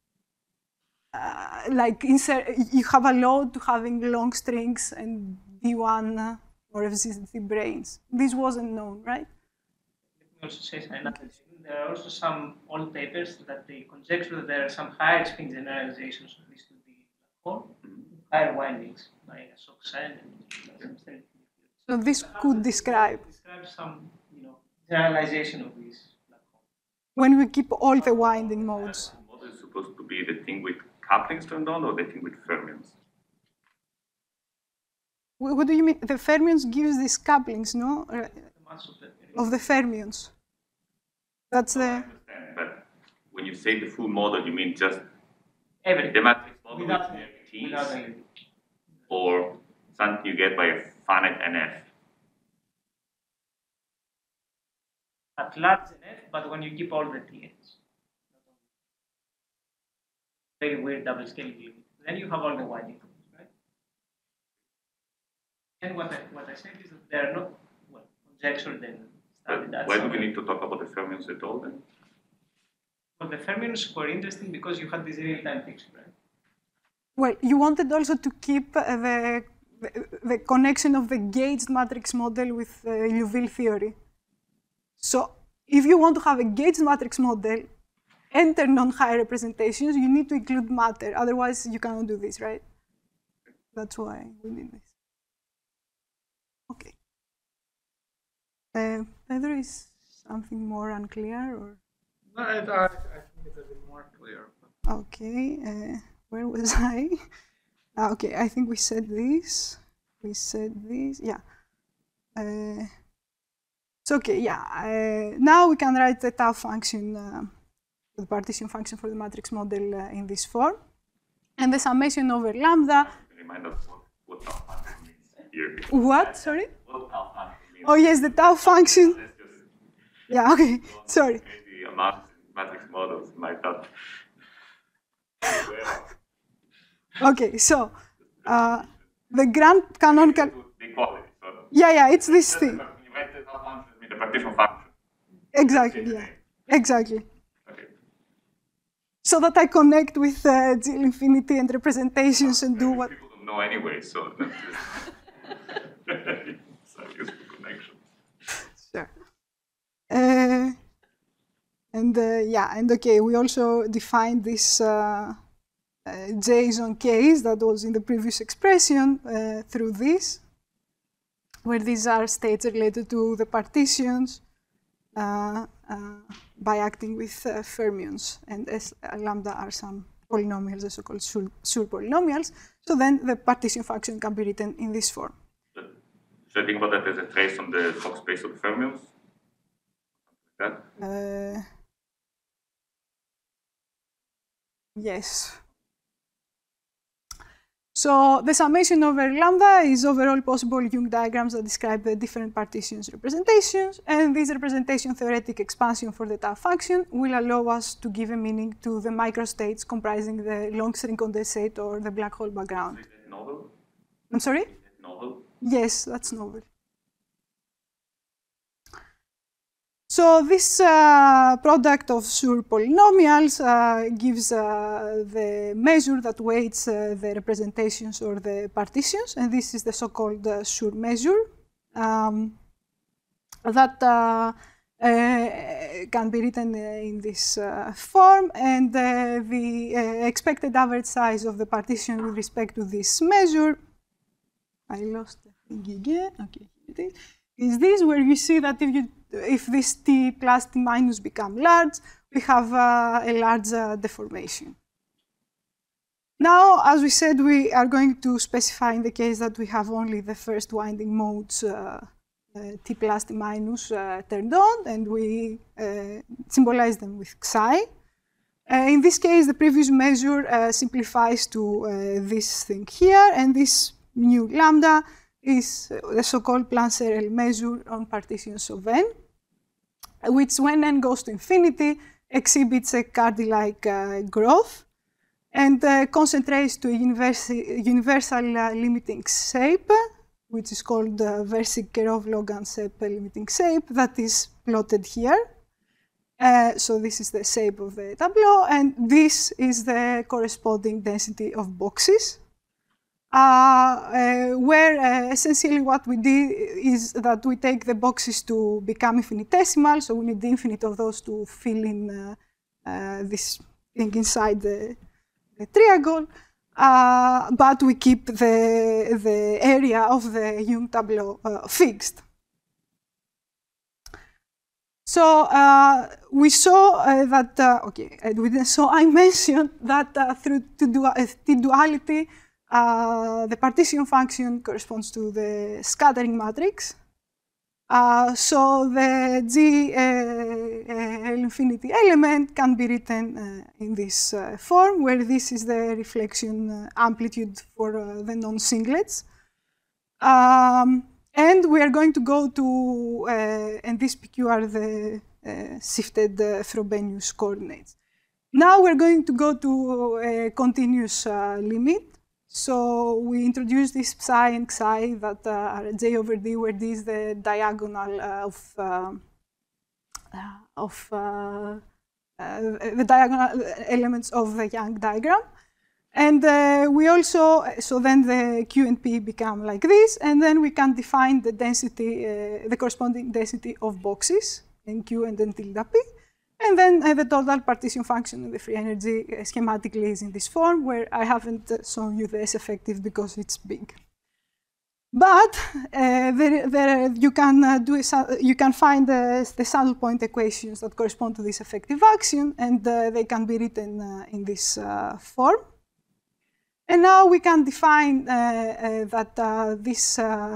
you have a load to having long strings and D1 or FZZ branes. This wasn't known, right? Let me also say something. There are also some old papers that they conjecture that there are some higher spin generalizations of this to the black hole, higher windings, like SOX-N and some. So this could describe some, generalization of this black hole. When we keep all the winding modes. The model is supposed to be the thing with couplings turned on, or the thing with fermions? What do you mean? The fermions gives these couplings, no? Of the fermions. That's the. I understand, but when you say the full model, you mean just everything. The matrix model Without with or something you get by a finite NF? At large NF, but when you keep all the TNs. Very weird double scaling limit. Then you have all the winding modes, right? And what I said is that they are not conjectured and studied. Why do we need to talk about the fermions at all then? Well, the fermions were interesting because you had this real-time picture, right? Well, you wanted also to keep the connection of the gauged matrix model with Liouville theory. So if you want to have a gauged matrix model and turn on high representations, you need to include matter. Otherwise, you cannot do this, right? That's why we did this. Okay. Pedro, is something more unclear, or? No, I think it's a bit more clear. Okay. Where was I? Okay, I think we said this. We said this. Yeah. So okay, yeah. Now we can write the tau function, the partition function for the matrix model in this form, and the summation over lambda. Remind us what tau function means here. What? Sorry? What tau function means. Oh yes, the tau function. Yeah. Okay. Sorry. Maybe among matrix models might not. Okay, so the grand canonical. Yeah, it's this thing. You write the tau function with the partition function. Exactly. Yeah. Exactly. Okay. So that I connect with GL infinity and representations and do what. People don't know anyway, so that's it's a useful connection. Sure. And okay, we also defined this JSON case that was in the previous expression through this, where these are states related to the partitions by acting with fermions, and S lambda are some polynomials, the so-called Schur polynomials. So then the partition function can be written in this form. Should I think about that as a trace on the Fock space of the fermions? Like that? Yes. So the summation over lambda is over all possible Young diagrams that describe the different partitions representations, and this representation theoretic expansion for the tau function will allow us to give a meaning to the microstates comprising the long string condensate or the black hole background. Is that novel? I'm sorry? Is that novel? Yes, that's novel. So this product of Schur polynomials gives the measure that weights the representations or the partitions, and this is the so-called Schur measure that can be written in this form, and the expected average size of the partition with respect to this measure, I lost the thing again, okay, here it is this, where you see that if this t plus t minus become large, we have a large deformation. Now, as we said, we are going to specify in the case that we have only the first winding modes t plus t minus turned on, and we symbolize them with psi. In this case, the previous measure simplifies to this thing here, and this mu lambda is the so-called Plan-Serrel measure on partitions of n, which when n goes to infinity exhibits a Cardy-like growth and concentrates to a universal limiting shape, which is called Versich-Kerov-Logan-Sepp limiting shape, that is plotted here. So this is the shape of the tableau, and this is the corresponding density of boxes. Where essentially what we did is that we take the boxes to become infinitesimal, so we need the infinite of those to fill in this thing inside the triangle, but we keep the area of the Young tableau fixed. So we saw that, so I mentioned that through T-duality, the partition function corresponds to the scattering matrix. So the G infinity element can be written in this form, where this is the reflection amplitude for the non-singlets. And we are going to go to, and this PQ are the shifted Frobenius coordinates. Now we're going to go to a continuous limit. So we introduce this psi and psi that are j over d, where d is the diagonal the diagonal elements of the Young diagram. And we also, so then the Q and P become like this, and then we can define the density, the corresponding density of boxes in Q and then tilde P. And then the total partition function of the free energy schematically is in this form, where I haven't shown you the S effective because it's big. But you can find the saddle point equations that correspond to this effective action, and they can be written in this form. And now we can define that these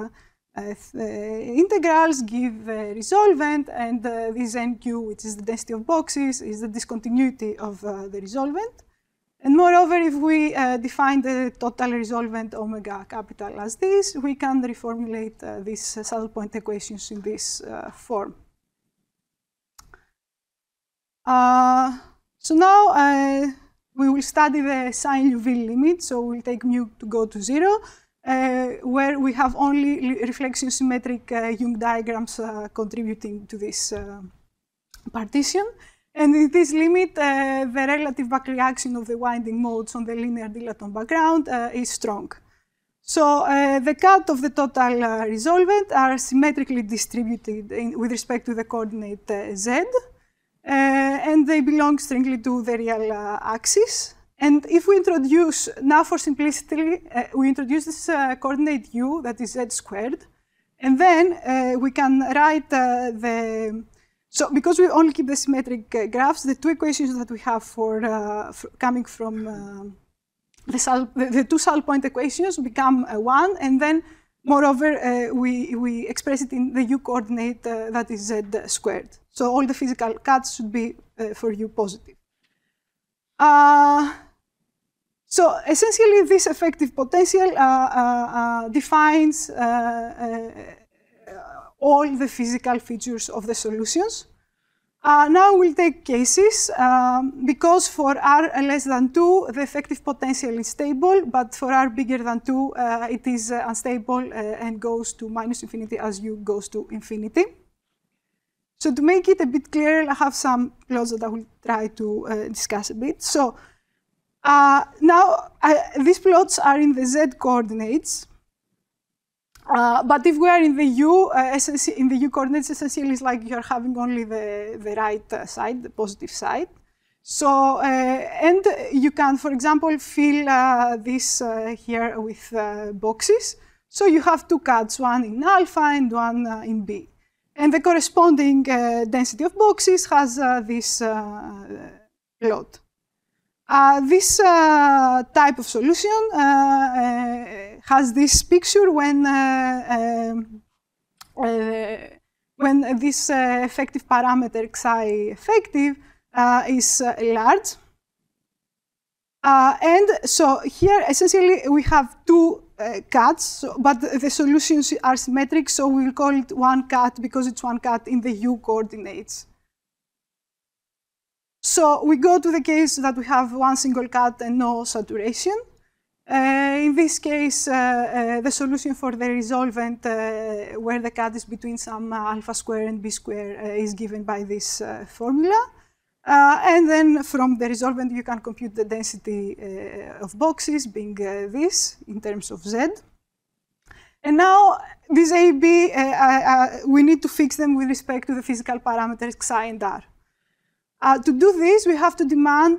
integrals give the resolvent, and this NQ, which is the density of boxes, is the discontinuity of the resolvent. And moreover, if we define the total resolvent omega capital as this, we can reformulate these saddle point equations in this form. So now we will study the sine UV limit, so we'll take mu to go to 0. Where we have only reflection symmetric Young diagrams contributing to this partition. And in this limit, the relative back reaction of the winding modes on the linear dilaton background is strong. So the cut of the total resolvent are symmetrically distributed with respect to the coordinate z, and they belong strictly to the real axis. And if we introduce, now for simplicity, we introduce this coordinate u, that is z squared, and then we can write so because we only keep the symmetric graphs, the two equations that we have for coming from the two saddle point equations become 1, and then moreover we express it in the u coordinate that is z squared. So all the physical cuts should be for u positive. So essentially, this effective potential defines all the physical features of the solutions. Now we'll take cases, because for R less than 2, the effective potential is stable, but for R bigger than 2, it is unstable and goes to minus infinity as u goes to infinity. So to make it a bit clearer, I have some plots that I will try to discuss a bit. So now these plots are in the z coordinates. But if we are in the u coordinates, essentially it's like you're having only the right side, the positive side. So, and you can, for example, fill this here with boxes. So you have two cuts, one in alpha and one in B. And the corresponding density of boxes has this plot. This type of solution has this picture when this effective parameter xi effective is large. And so here, essentially, we have two cuts, but the solutions are symmetric, so we'll call it one cut because it's one cut in the u coordinates. So we go to the case that we have one single cut and no saturation. In this case, the solution for the resolvent, where the cut is between some alpha square and b square, is given by this formula. And then from the resolvent, you can compute the density of boxes, being this in terms of z. And now, these A, B, we need to fix them with respect to the physical parameters xi and r. To do this, we have to demand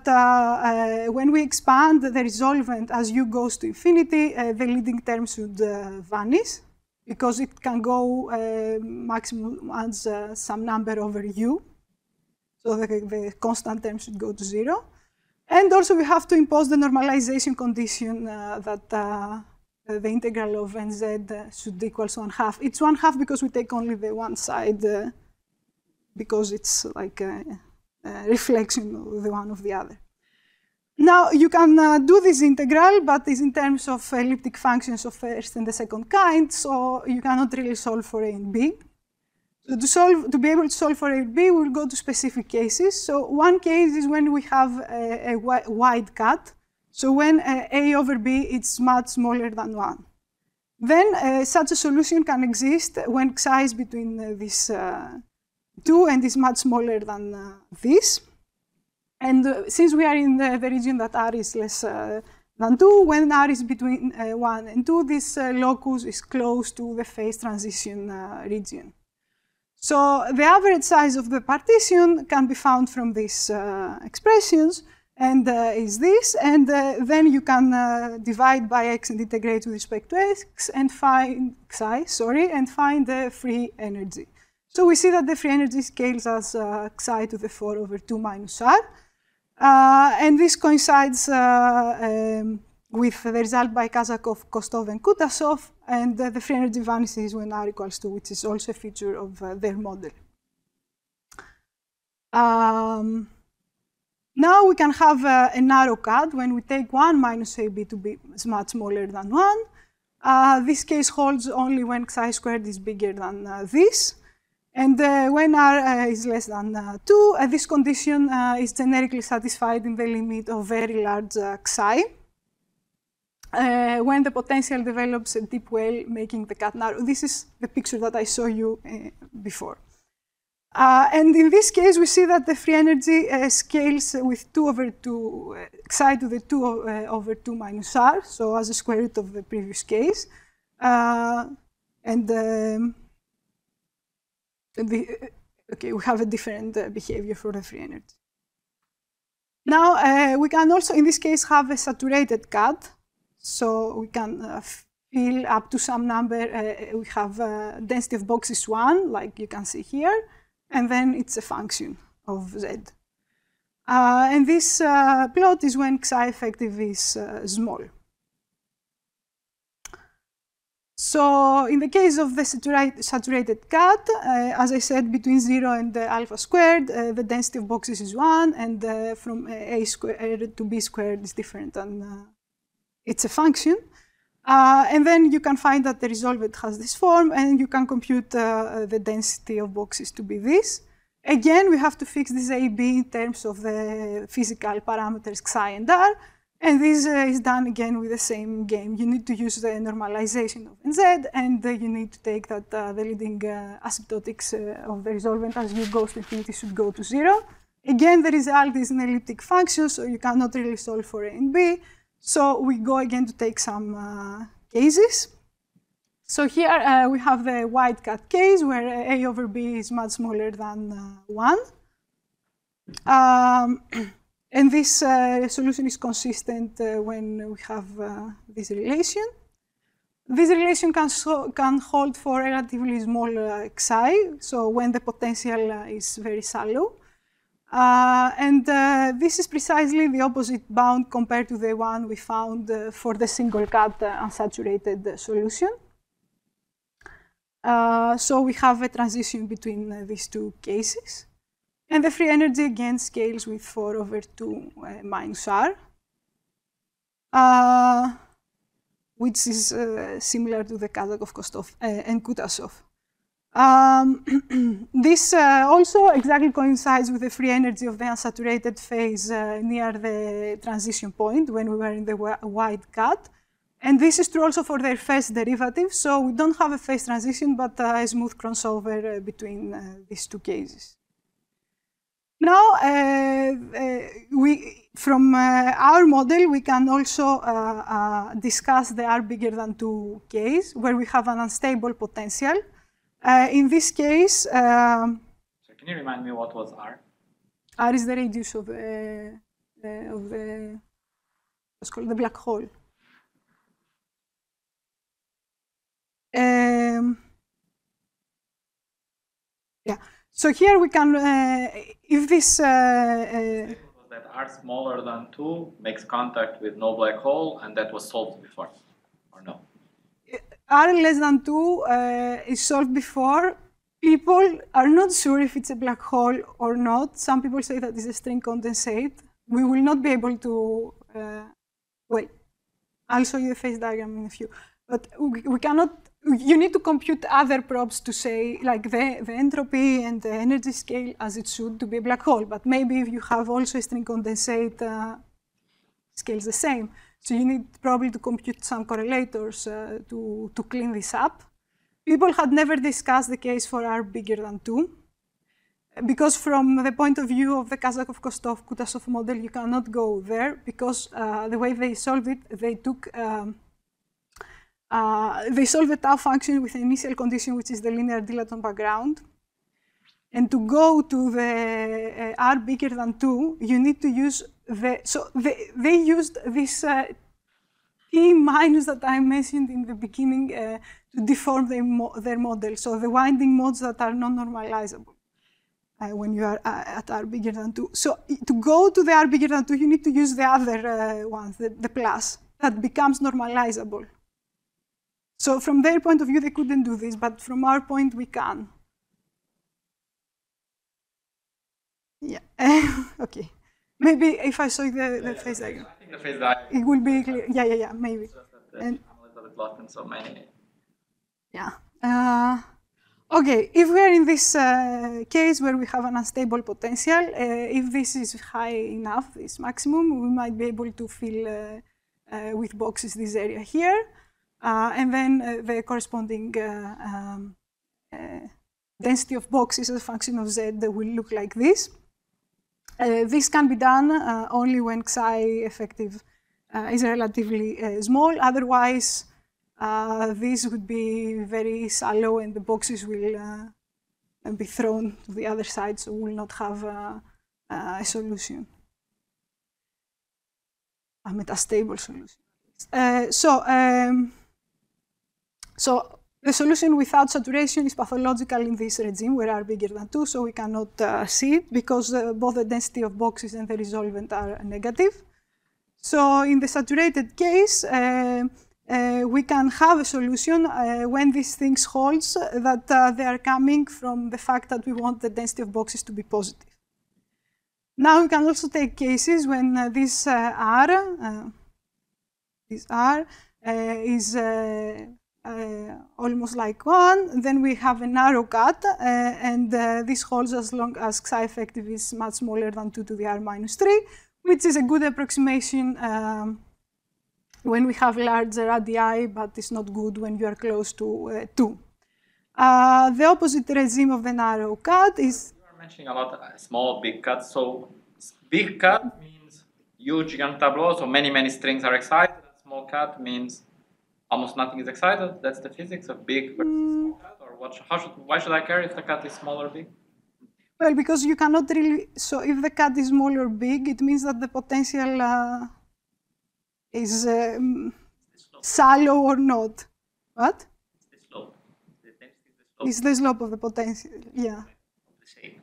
that when we expand the resolvent as u goes to infinity, the leading term should vanish, because it can go maximum as some number over u. So the constant term should go to 0. And also we have to impose the normalization condition that the integral of nz should equal to 1/2. It's 1/2 because we take only the one side, because it's like a reflection of the one of the other. Now you can do this integral, but it's in terms of elliptic functions of first and the second kind, so you cannot really solve for A and B. So to be able to solve for A and B, we'll go to specific cases. So one case is when we have a wide cut. So when A over B is much smaller than 1. Then such a solution can exist when xi is between these two and is much smaller than this. And since we are in the region that r is less than 2, when r is between 1 and 2, this locus is close to the phase transition region. So the average size of the partition can be found from these expressions, and is this. And then you can divide by x and integrate with respect to x and find xi, and find the free energy. So we see that the free energy scales as xi to the 4 over 2 minus r. And this coincides with the result by Kazakov, Kostov, and Kutasov, and the free energy vanishes when r equals 2, which is also a feature of their model. Now we can have a narrow cut when we take 1 minus AB to be much smaller than 1. This case holds only when xi squared is bigger than this. And when r is less than 2, this condition is generically satisfied in the limit of very large xi. When the potential develops a deep well, making the cut narrow. This is the picture that I saw you before. And in this case, we see that the free energy scales with 2 over 2, xi to the 2 over 2 minus r, so as a square root of the previous case. Okay, we have a different behavior for the free energy. Now, we can also, in this case, have a saturated cut. So we can fill up to some number. We have density of boxes 1, like you can see here. And then it's a function of z. And this plot is when xi effective is small. So in the case of the saturated cut, as I said, between 0 and alpha squared, the density of boxes is 1, and from A squared to B squared is different, and it's a function. And then you can find that the resolvent has this form, and you can compute the density of boxes to be this. Again, we have to fix this AB in terms of the physical parameters xi and r. And this is done again with the same game. You need to use the normalization of NZ, and you need to take that the leading asymptotics of the resolvent as u goes to infinity should go to 0. Again, the result is an elliptic function, so you cannot really solve for A and B. So we go again to take some cases. So here we have the wildcat case where A over B is much smaller than 1. And this solution is consistent when we have this relation. This relation can hold for relatively small xi, so when the potential is very shallow. And this is precisely the opposite bound compared to the one we found for the single cut unsaturated solution. So we have a transition between these two cases. And the free energy again scales with 4 over 2 minus r, which is similar to the Kazakov-Kostov and Kutasov. This also exactly coincides with the free energy of the unsaturated phase near the transition point when we were in the wide cut. And this is true also for their phase derivative. So we don't have a phase transition, but a smooth crossover between these two cases. Now, from our model, we can also discuss the R bigger than 2 case, where we have an unstable potential. In this case... So can you remind me what was R? R is the radius of what's called the black hole. Yeah. So here we can, if this... that R smaller than 2 makes contact with no black hole, and that was solved before, or no? R less than 2 is solved before. People are not sure if it's a black hole or not. Some people say that it's a string condensate. We will not be able to, well, I'll show you the phase diagram in a few. But we cannot, you need to compute other probes to say, like the entropy and the energy scale as it should to be a black hole. But maybe if you have also a string condensate, scales the same. So you need probably to compute some correlators to clean this up. People had never discussed the case for R bigger than 2. Because from the point of view of the Kazakov-Kostov-Kutasov model, you cannot go there because the way they solved it, they took they solve the tau function with an initial condition, which is the linear dilaton background. And to go to the R bigger than 2, you need to use the, so they used this T minus that I mentioned in the beginning to deform their model. So the winding modes that are non-normalizable when you are at R bigger than 2. So to go to the R bigger than 2, you need to use the other ones, the plus, that becomes normalizable. So from their point of view, they couldn't do this, but from our point, we can. Yeah, okay. Maybe if I show you the phase diagram. I think the phase diagram. It will be clear. Yeah, maybe. I'm a little bit lost in so many. Yeah. Okay, if we are in this case where we have an unstable potential, if this is high enough, this maximum, we might be able to fill with boxes this area here. And then the corresponding density of boxes as a function of Z will look like this. This can be done only when Xi effective is relatively small. Otherwise, this would be very shallow and the boxes will be thrown to the other side, so we will not have a solution, a metastable solution. So the solution without saturation is pathological in this regime where R bigger than 2, so we cannot see it because both the density of boxes and the resolvent are negative. So in the saturated case, we can have a solution when these things holds that they are coming from the fact that we want the density of boxes to be positive. Now we can also take cases when this R is almost like 1, then we have a narrow cut, and this holds as long as Xi effective is much smaller than 2 to the R minus 3. which is a good approximation when we have larger radii, but it's not good when you are close to 2. The opposite regime of the narrow cut is... You are mentioning a lot of small, big cuts. So big cut means huge Young tableau, so many strings are excited. Small cut means almost nothing is excited. That's the physics of big versus small cut. Or why should I care if the cut is small or big? Well, because you cannot really... So if the cut is small or big, it means that the potential is shallow or not. What? It's the slope. The density is the slope. It's the slope of the potential, yeah. Of the shape.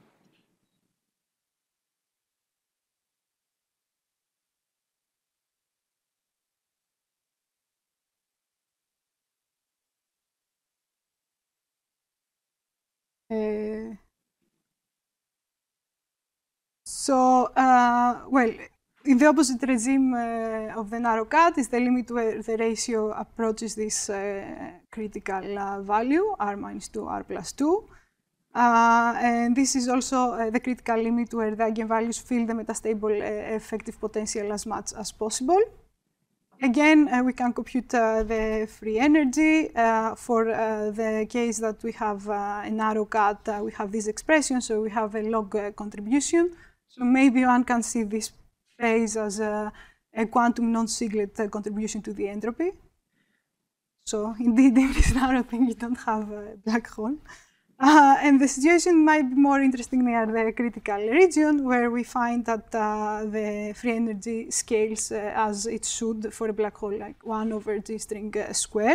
Well, in the opposite regime of the narrow cut is the limit where the ratio approaches this critical value, r minus 2, r plus 2. And this is also the critical limit where the eigenvalues fill the metastable effective potential as much as possible. Again, we can compute the free energy. For the case that we have a narrow cut, we have this expression, so we have a log contribution. So maybe one can see this phase as a quantum non-singlet contribution to the entropy. So indeed, in this narrow thing, you don't have a black hole. And the situation might be more interesting near the critical region, where we find that the free energy scales as it should for a black hole, like 1 over G string square.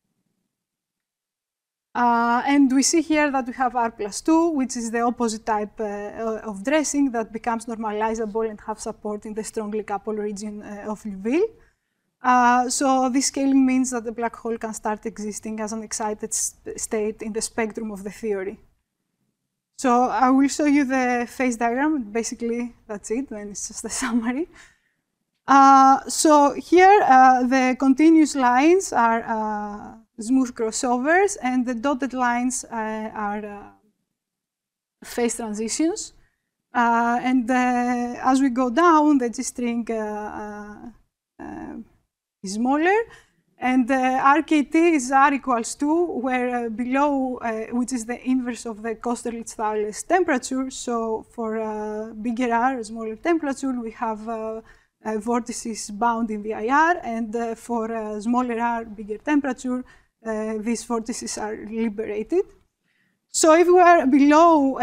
And we see here that we have r plus 2, which is the opposite type of dressing that becomes normalizable and have support in the strongly coupled region of Liouville. So this scaling means that the black hole can start existing as an excited state in the spectrum of the theory. So I will show you the phase diagram. Basically, that's it, and it's just a summary. So here, the continuous lines are smooth crossovers, and the dotted lines are phase transitions. And as we go down, the G string is smaller, and RKT is R equals 2, where below, which is the inverse of the Kosterlitz-Thouless temperature. So for bigger R, smaller temperature, we have vortices bound in the IR, and for smaller R, bigger temperature, these vortices are liberated. So if we are below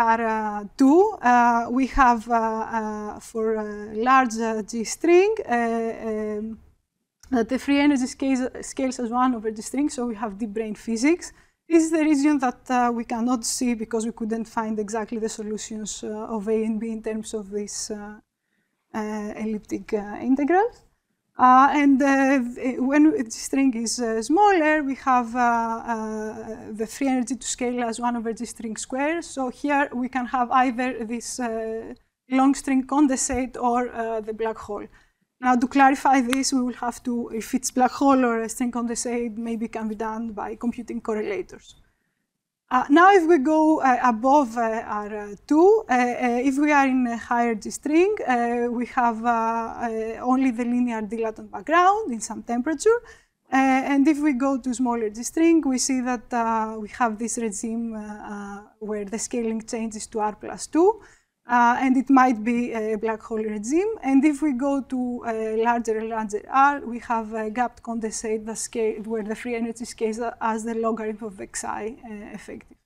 R2, we have for a large G string that the free energy scales as 1 over G string, so we have deep brain physics. This is the region that we cannot see because we couldn't find exactly the solutions of A and B in terms of these elliptic integrals. And when G string is smaller, we have the free energy to scale as 1 over G string square. So here we can have either this long string condensate or the black hole. Now, to clarify this, we will have to, if it's black hole or a string condensate, maybe can be done by computing correlators. Now, if we go above R2, if we are in a higher G string, we have only the linear dilaton background in some temperature. And if we go to smaller G string, we see that we have this regime where the scaling changes to R plus 2. And it might be a black hole regime. And if we go to larger and larger R, we have a gapped condensate that scale, where the free energy scales as the logarithm of xi effective.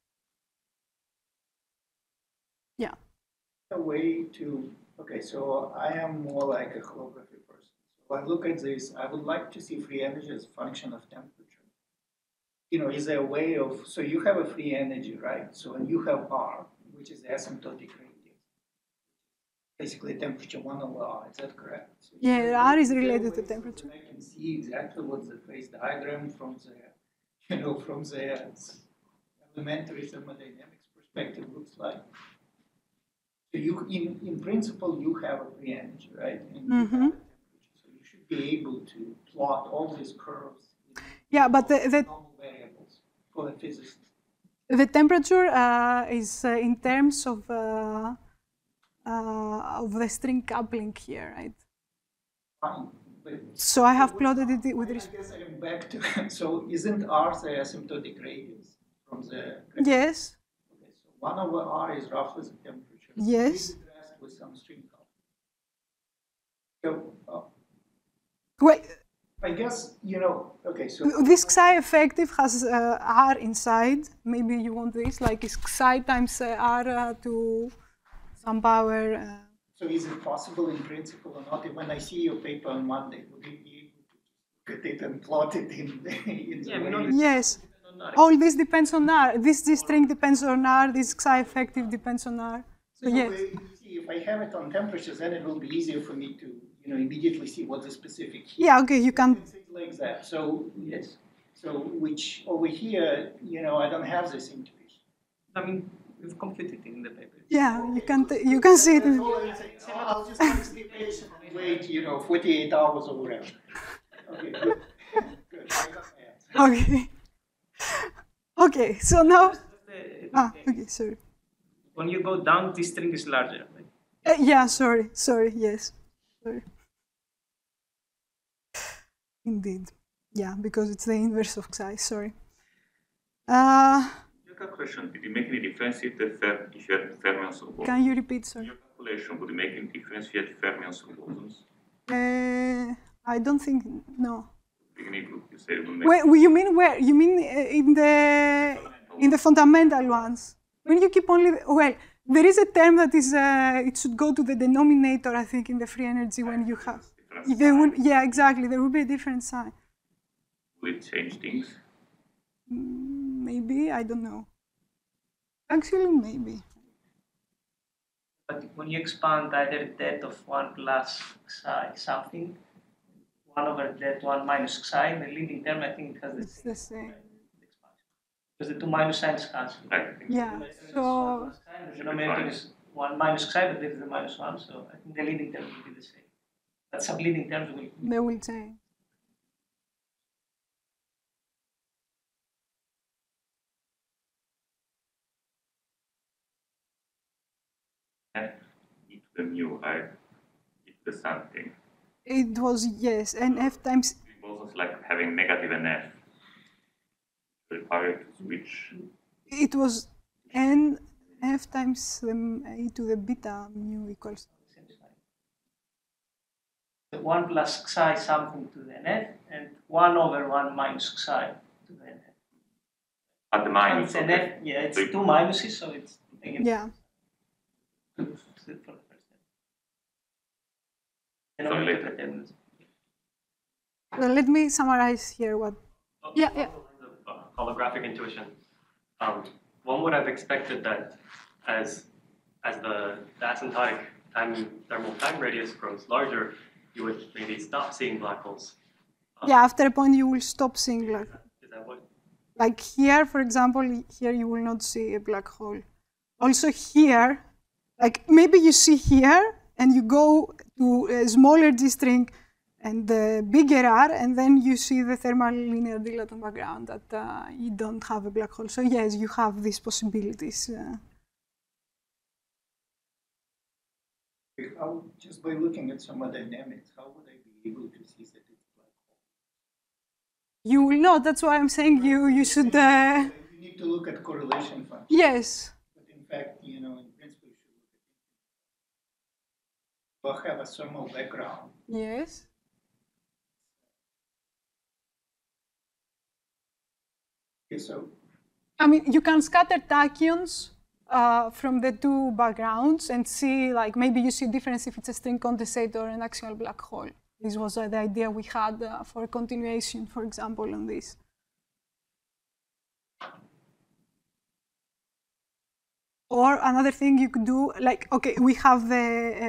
Yeah. A way to, okay, so I am more like a holography person. So I look at this, I would like to see free energy as a function of temperature. You know, is there a way of, so you have a free energy, right? So when you have R, which is the asymptotic radius, basically temperature 1 over R, is that correct? So yeah, R is related to temperature. So I can see exactly what the phase diagram from the, you know, from the elementary thermodynamics perspective looks like. So you, in principle, you have a free energy, right? And you have a temperature. So you should be able to plot all these curves. Yeah, but the normal variables for the physicist. The temperature is in terms of of the string coupling here, right? Fine. But So I have plotted it with I respect. guess I'm back to, so isn't R the asymptotic radius from the? Yes, Okay, so 1 over R is roughly the temperature. Yes. Maybe the rest with some string coupling. So wait, I guess, okay, so. this psi effective has R inside. Maybe you want this, like it's psi times R to some power. So is it possible in principle or not? When I see your paper on Monday, would you be able to look at it and plot it in the Yeah, we know way? Yes, all this depends on R. This string depends on R. This psi effective depends on R. So yes. If I have it on temperatures, then it will be easier for me to, immediately see what the specific heat. Yeah. Okay. You can. Things like that. So yes. So which over here, I don't have this intuition. I mean, we've computed it in the paper. Yeah. You can see it. I'll just be patient and wait, 48 hours or whatever. Okay. Good. Good. I got my answer. Okay. Okay. So now. Okay. Sorry. When you go down, this string is larger. Right? Yeah. Sorry. Yes. Sorry. Indeed. Yeah, because it's the inverse of psi. Sorry. Your calculation, did it make any difference if you had fermions or bosons? Can you repeat? Sorry. Your calculation, would it make any difference if you had fermions or bosons? I don't think. No. You say it will make You mean where? You mean in the fundamental ones? When you keep only there is a term that is it should go to the denominator. I think in the free energy when you have. Yeah, exactly. There will be a different sign. will it change things? Maybe, I don't know. Actually, maybe. But when you expand either det of 1 plus psi something, 1 over det 1 minus psi, the leading term, I think it has It's the same. Because the two minus signs cancel. Right. Yeah. So The denominator is 1 minus psi, but there is the minus 1, so I think the leading term will be the same. But some leading terms will. they will change. E to the mu, right? E to the something. It was yes, and f times. Bosons like having negative n f. Require to switch. It was n f times the e to the beta mu equals. 1 plus psi something to the nf and 1 over 1 minus psi to the nf. At the minus. It's nf, yeah, it's two minuses, so it's again Yeah. for the first term. Sorry, later. Well, let me summarize here what. Yeah. Holographic intuition. One would have expected that as the asymptotic thermal time radius grows larger, you would maybe stop seeing black holes. Yeah, after a point you will stop seeing black. Is that what? Like here, for example, here you will not see a black hole. Also here, like maybe you see here and you go to a smaller G string and the bigger R, and then you see the thermal linear dilaton background that you don't have a black hole. So yes, you have these possibilities. How, just by looking at thermodynamics, how would I be able to see that it's black hole? You will not. That's why I'm saying you should. You need to look at correlation functions. Yes. But in fact, in principle, you should look at it. Have a thermal background. Yes. Okay, so. I mean, you can scatter tachyons from the two backgrounds and see, like, maybe you see difference if it's a string condensate or an axial black hole. This was the idea we had for continuation, for example, on this. Or another thing you could do, like, okay, we have the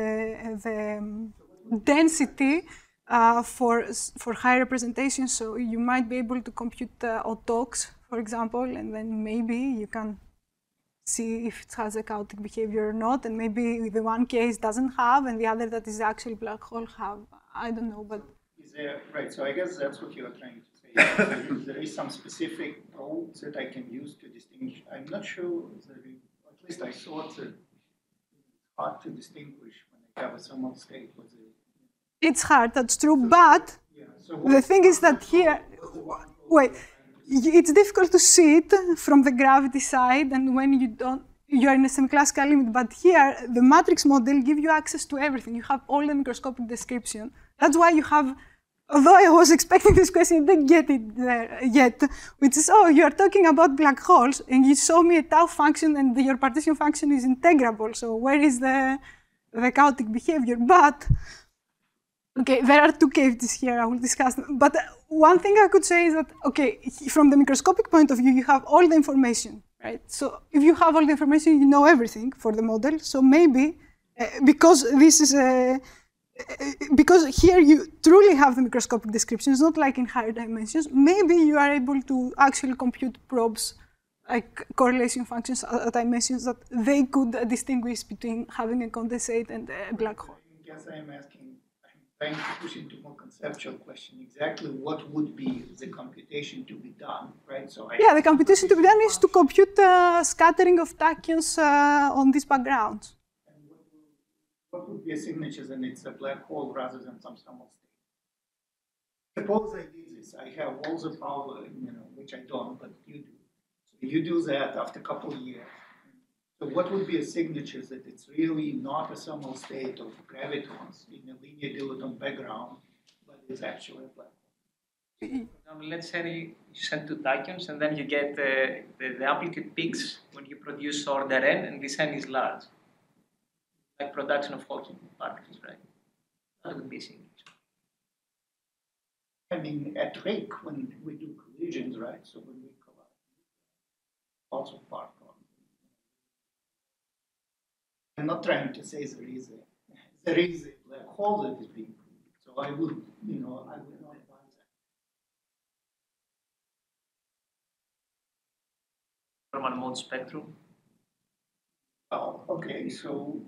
density for high representation, so you might be able to compute autox, for example, and then maybe you can see if it has a chaotic behavior or not, and maybe the one case doesn't have, and the other that is actually black hole have. I don't know, but. Is there, right, so I guess that's what you're trying to say. There is some specific probes that I can use to distinguish. I'm not sure, at least I thought that it's hard to distinguish when they have a thermal state. It's hard, that's true, but the thing is that here, wait, it's difficult to see it from the gravity side, and when you're in a semi-classical limit, but here, the matrix model gives you access to everything. You have all the microscopic description. That's why you have, although I was expecting this question, I didn't get it there yet, which is, oh, you are talking about black holes, and you show me a tau function, and your partition function is integrable, so where is the chaotic behavior? But, okay, there are two cavities here, I will discuss them. But one thing I could say is that, okay, from the microscopic point of view, you have all the information, right? So if you have all the information, you know everything for the model. So maybe, because this is because here you truly have the microscopic descriptions, not like in higher dimensions, maybe you are able to actually compute probes, like correlation functions at dimensions that they could distinguish between having a condensate and a black hole. I guess I'm trying to push into more conceptual question, exactly what would be the computation to be done, right? So yeah, the computation to be done is to compute scattering of tachyons on these backgrounds. And what would be a signature that it's a black hole rather than some thermal state? Suppose I did this, I have all the power, which I don't, but you do. So you do that after a couple of years. So what would be a signature that it's really not a thermal state of gravitons in a linear dilaton background, but it's actually a black hole? Let's say you send two tachyons, and then you get the amplitude peaks when you produce order n, and this n is large, like production of Hawking particles, right? That would be a signature. I mean, at rate, when we do collisions, right? So when we collide, lots of particles. I'm not trying to say there is a black hole that is being produced. So I would, I would not buy that. From a mode spectrum. Oh, okay. So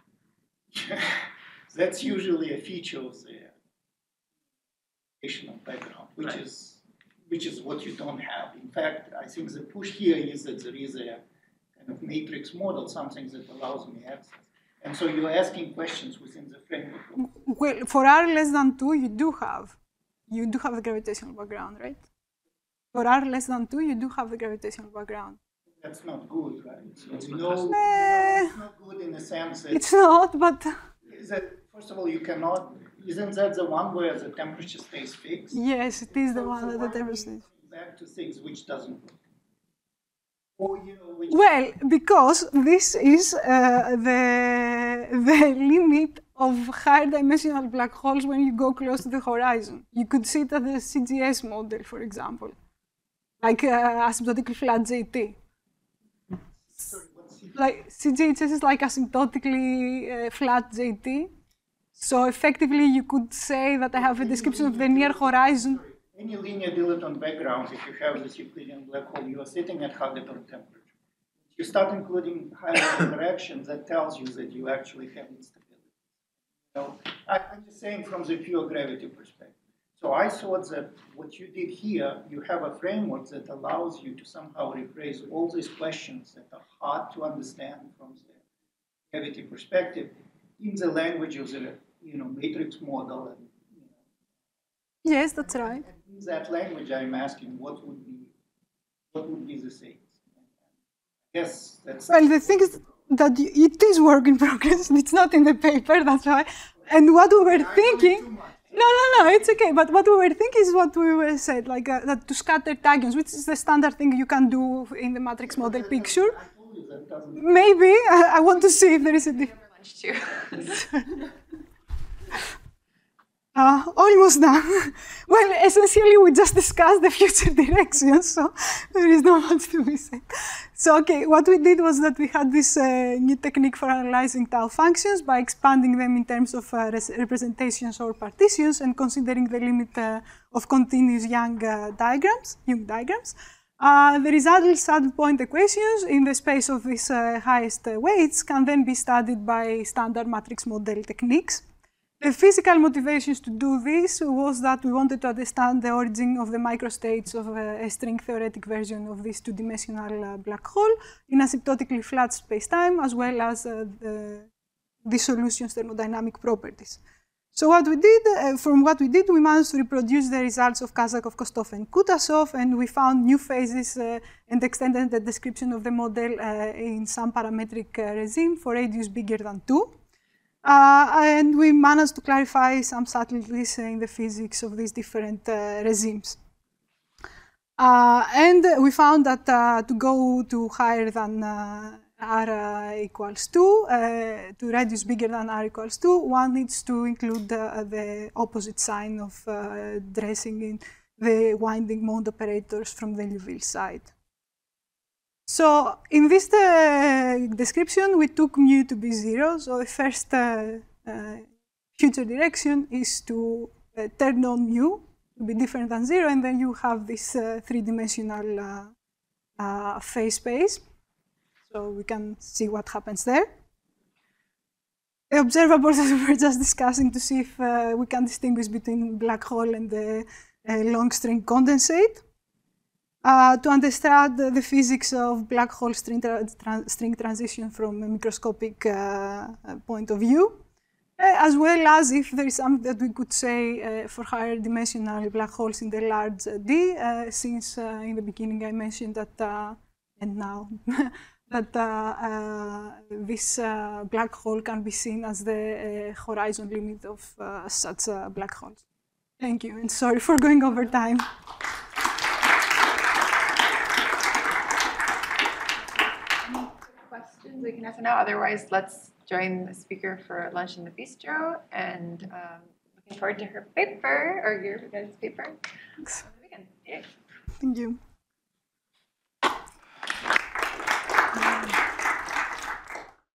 that's usually a feature of the computational background, which is what you don't have. In fact, I think the push here is that there is a kind of matrix model, something that allows me access. And so you're asking questions within the framework. Well, for R less than 2, you do have the gravitational background, right? For R less than 2, you do have the gravitational background. That's not good, right? So it's not good in the sense that it's not, but first of all, you cannot. Isn't that the one where the temperature stays fixed? Yes, it is the one that the temperature stays. Back to things which doesn't work. Or, well, because this is the limit of higher dimensional black holes when you go close to the horizon. You could see it at the CGS model, for example, like asymptotically flat JT. Like CGHS is like asymptotically flat JT. So effectively, you could say that I have a description of the near horizon. Any linear dilaton background, if you have this Euclidean black hole, you are sitting at High-Depth temperature. You start including higher interactions, that tells you that you actually have instability. So I'm just saying from the pure gravity perspective. So I thought that what you did here, you have a framework that allows you to somehow rephrase all these questions that are hard to understand from the gravity perspective in the language of the matrix model. And, yes, that's right. In that language, I'm asking what would be the things. Yes, that's. Well, the thing is that it is work in progress. It's not in the paper. That's why. And what we were thinking. No, it's okay. But what we were thinking is what we were said, like that to scatter tachyons, which is the standard thing you can do in the matrix model picture. Maybe I want to see if there is a difference. Almost done. Well, essentially, we just discussed the future directions, so there is not much to be said. So, okay, what we did was that we had this new technique for analyzing tau functions by expanding them in terms of representations or partitions and considering the limit of continuous Young diagrams. The resulting saddle point equations in the space of these highest weights can then be studied by standard matrix model techniques. The physical motivations to do this was that we wanted to understand the origin of the microstates of a string theoretic version of this two-dimensional black hole in asymptotically flat spacetime, as well as this solution's thermodynamic properties. So what we did, from what we did, we managed to reproduce the results of Kazakov, Kostov, and Kutasov, and we found new phases and extended the description of the model in some parametric regime for radius bigger than 2. And we managed to clarify some subtleties in the physics of these different regimes. And we found that to go to higher than r equals 2, to radius bigger than r equals 2, one needs to include the opposite sign of dressing in the winding mode operators from the Liouville side. So in this description, we took mu to be 0. So the first future direction is to turn on mu to be different than 0, and then you have this three-dimensional phase space. So we can see what happens there. The observables that we were just discussing to see if we can distinguish between black hole and the long string condensate. To understand the physics of black hole string transition from a microscopic point of view, as well as if there is something that we could say for higher dimensional black holes in the large D, since in the beginning I mentioned that, and now, that this black hole can be seen as the horizon limit of such black holes. Thank you, and sorry for going over time. Questions we can ask now. Otherwise, let's join the speaker for lunch in the bistro. And looking forward to her paper, or your guys' paper. Thanks. Yay. Thank you.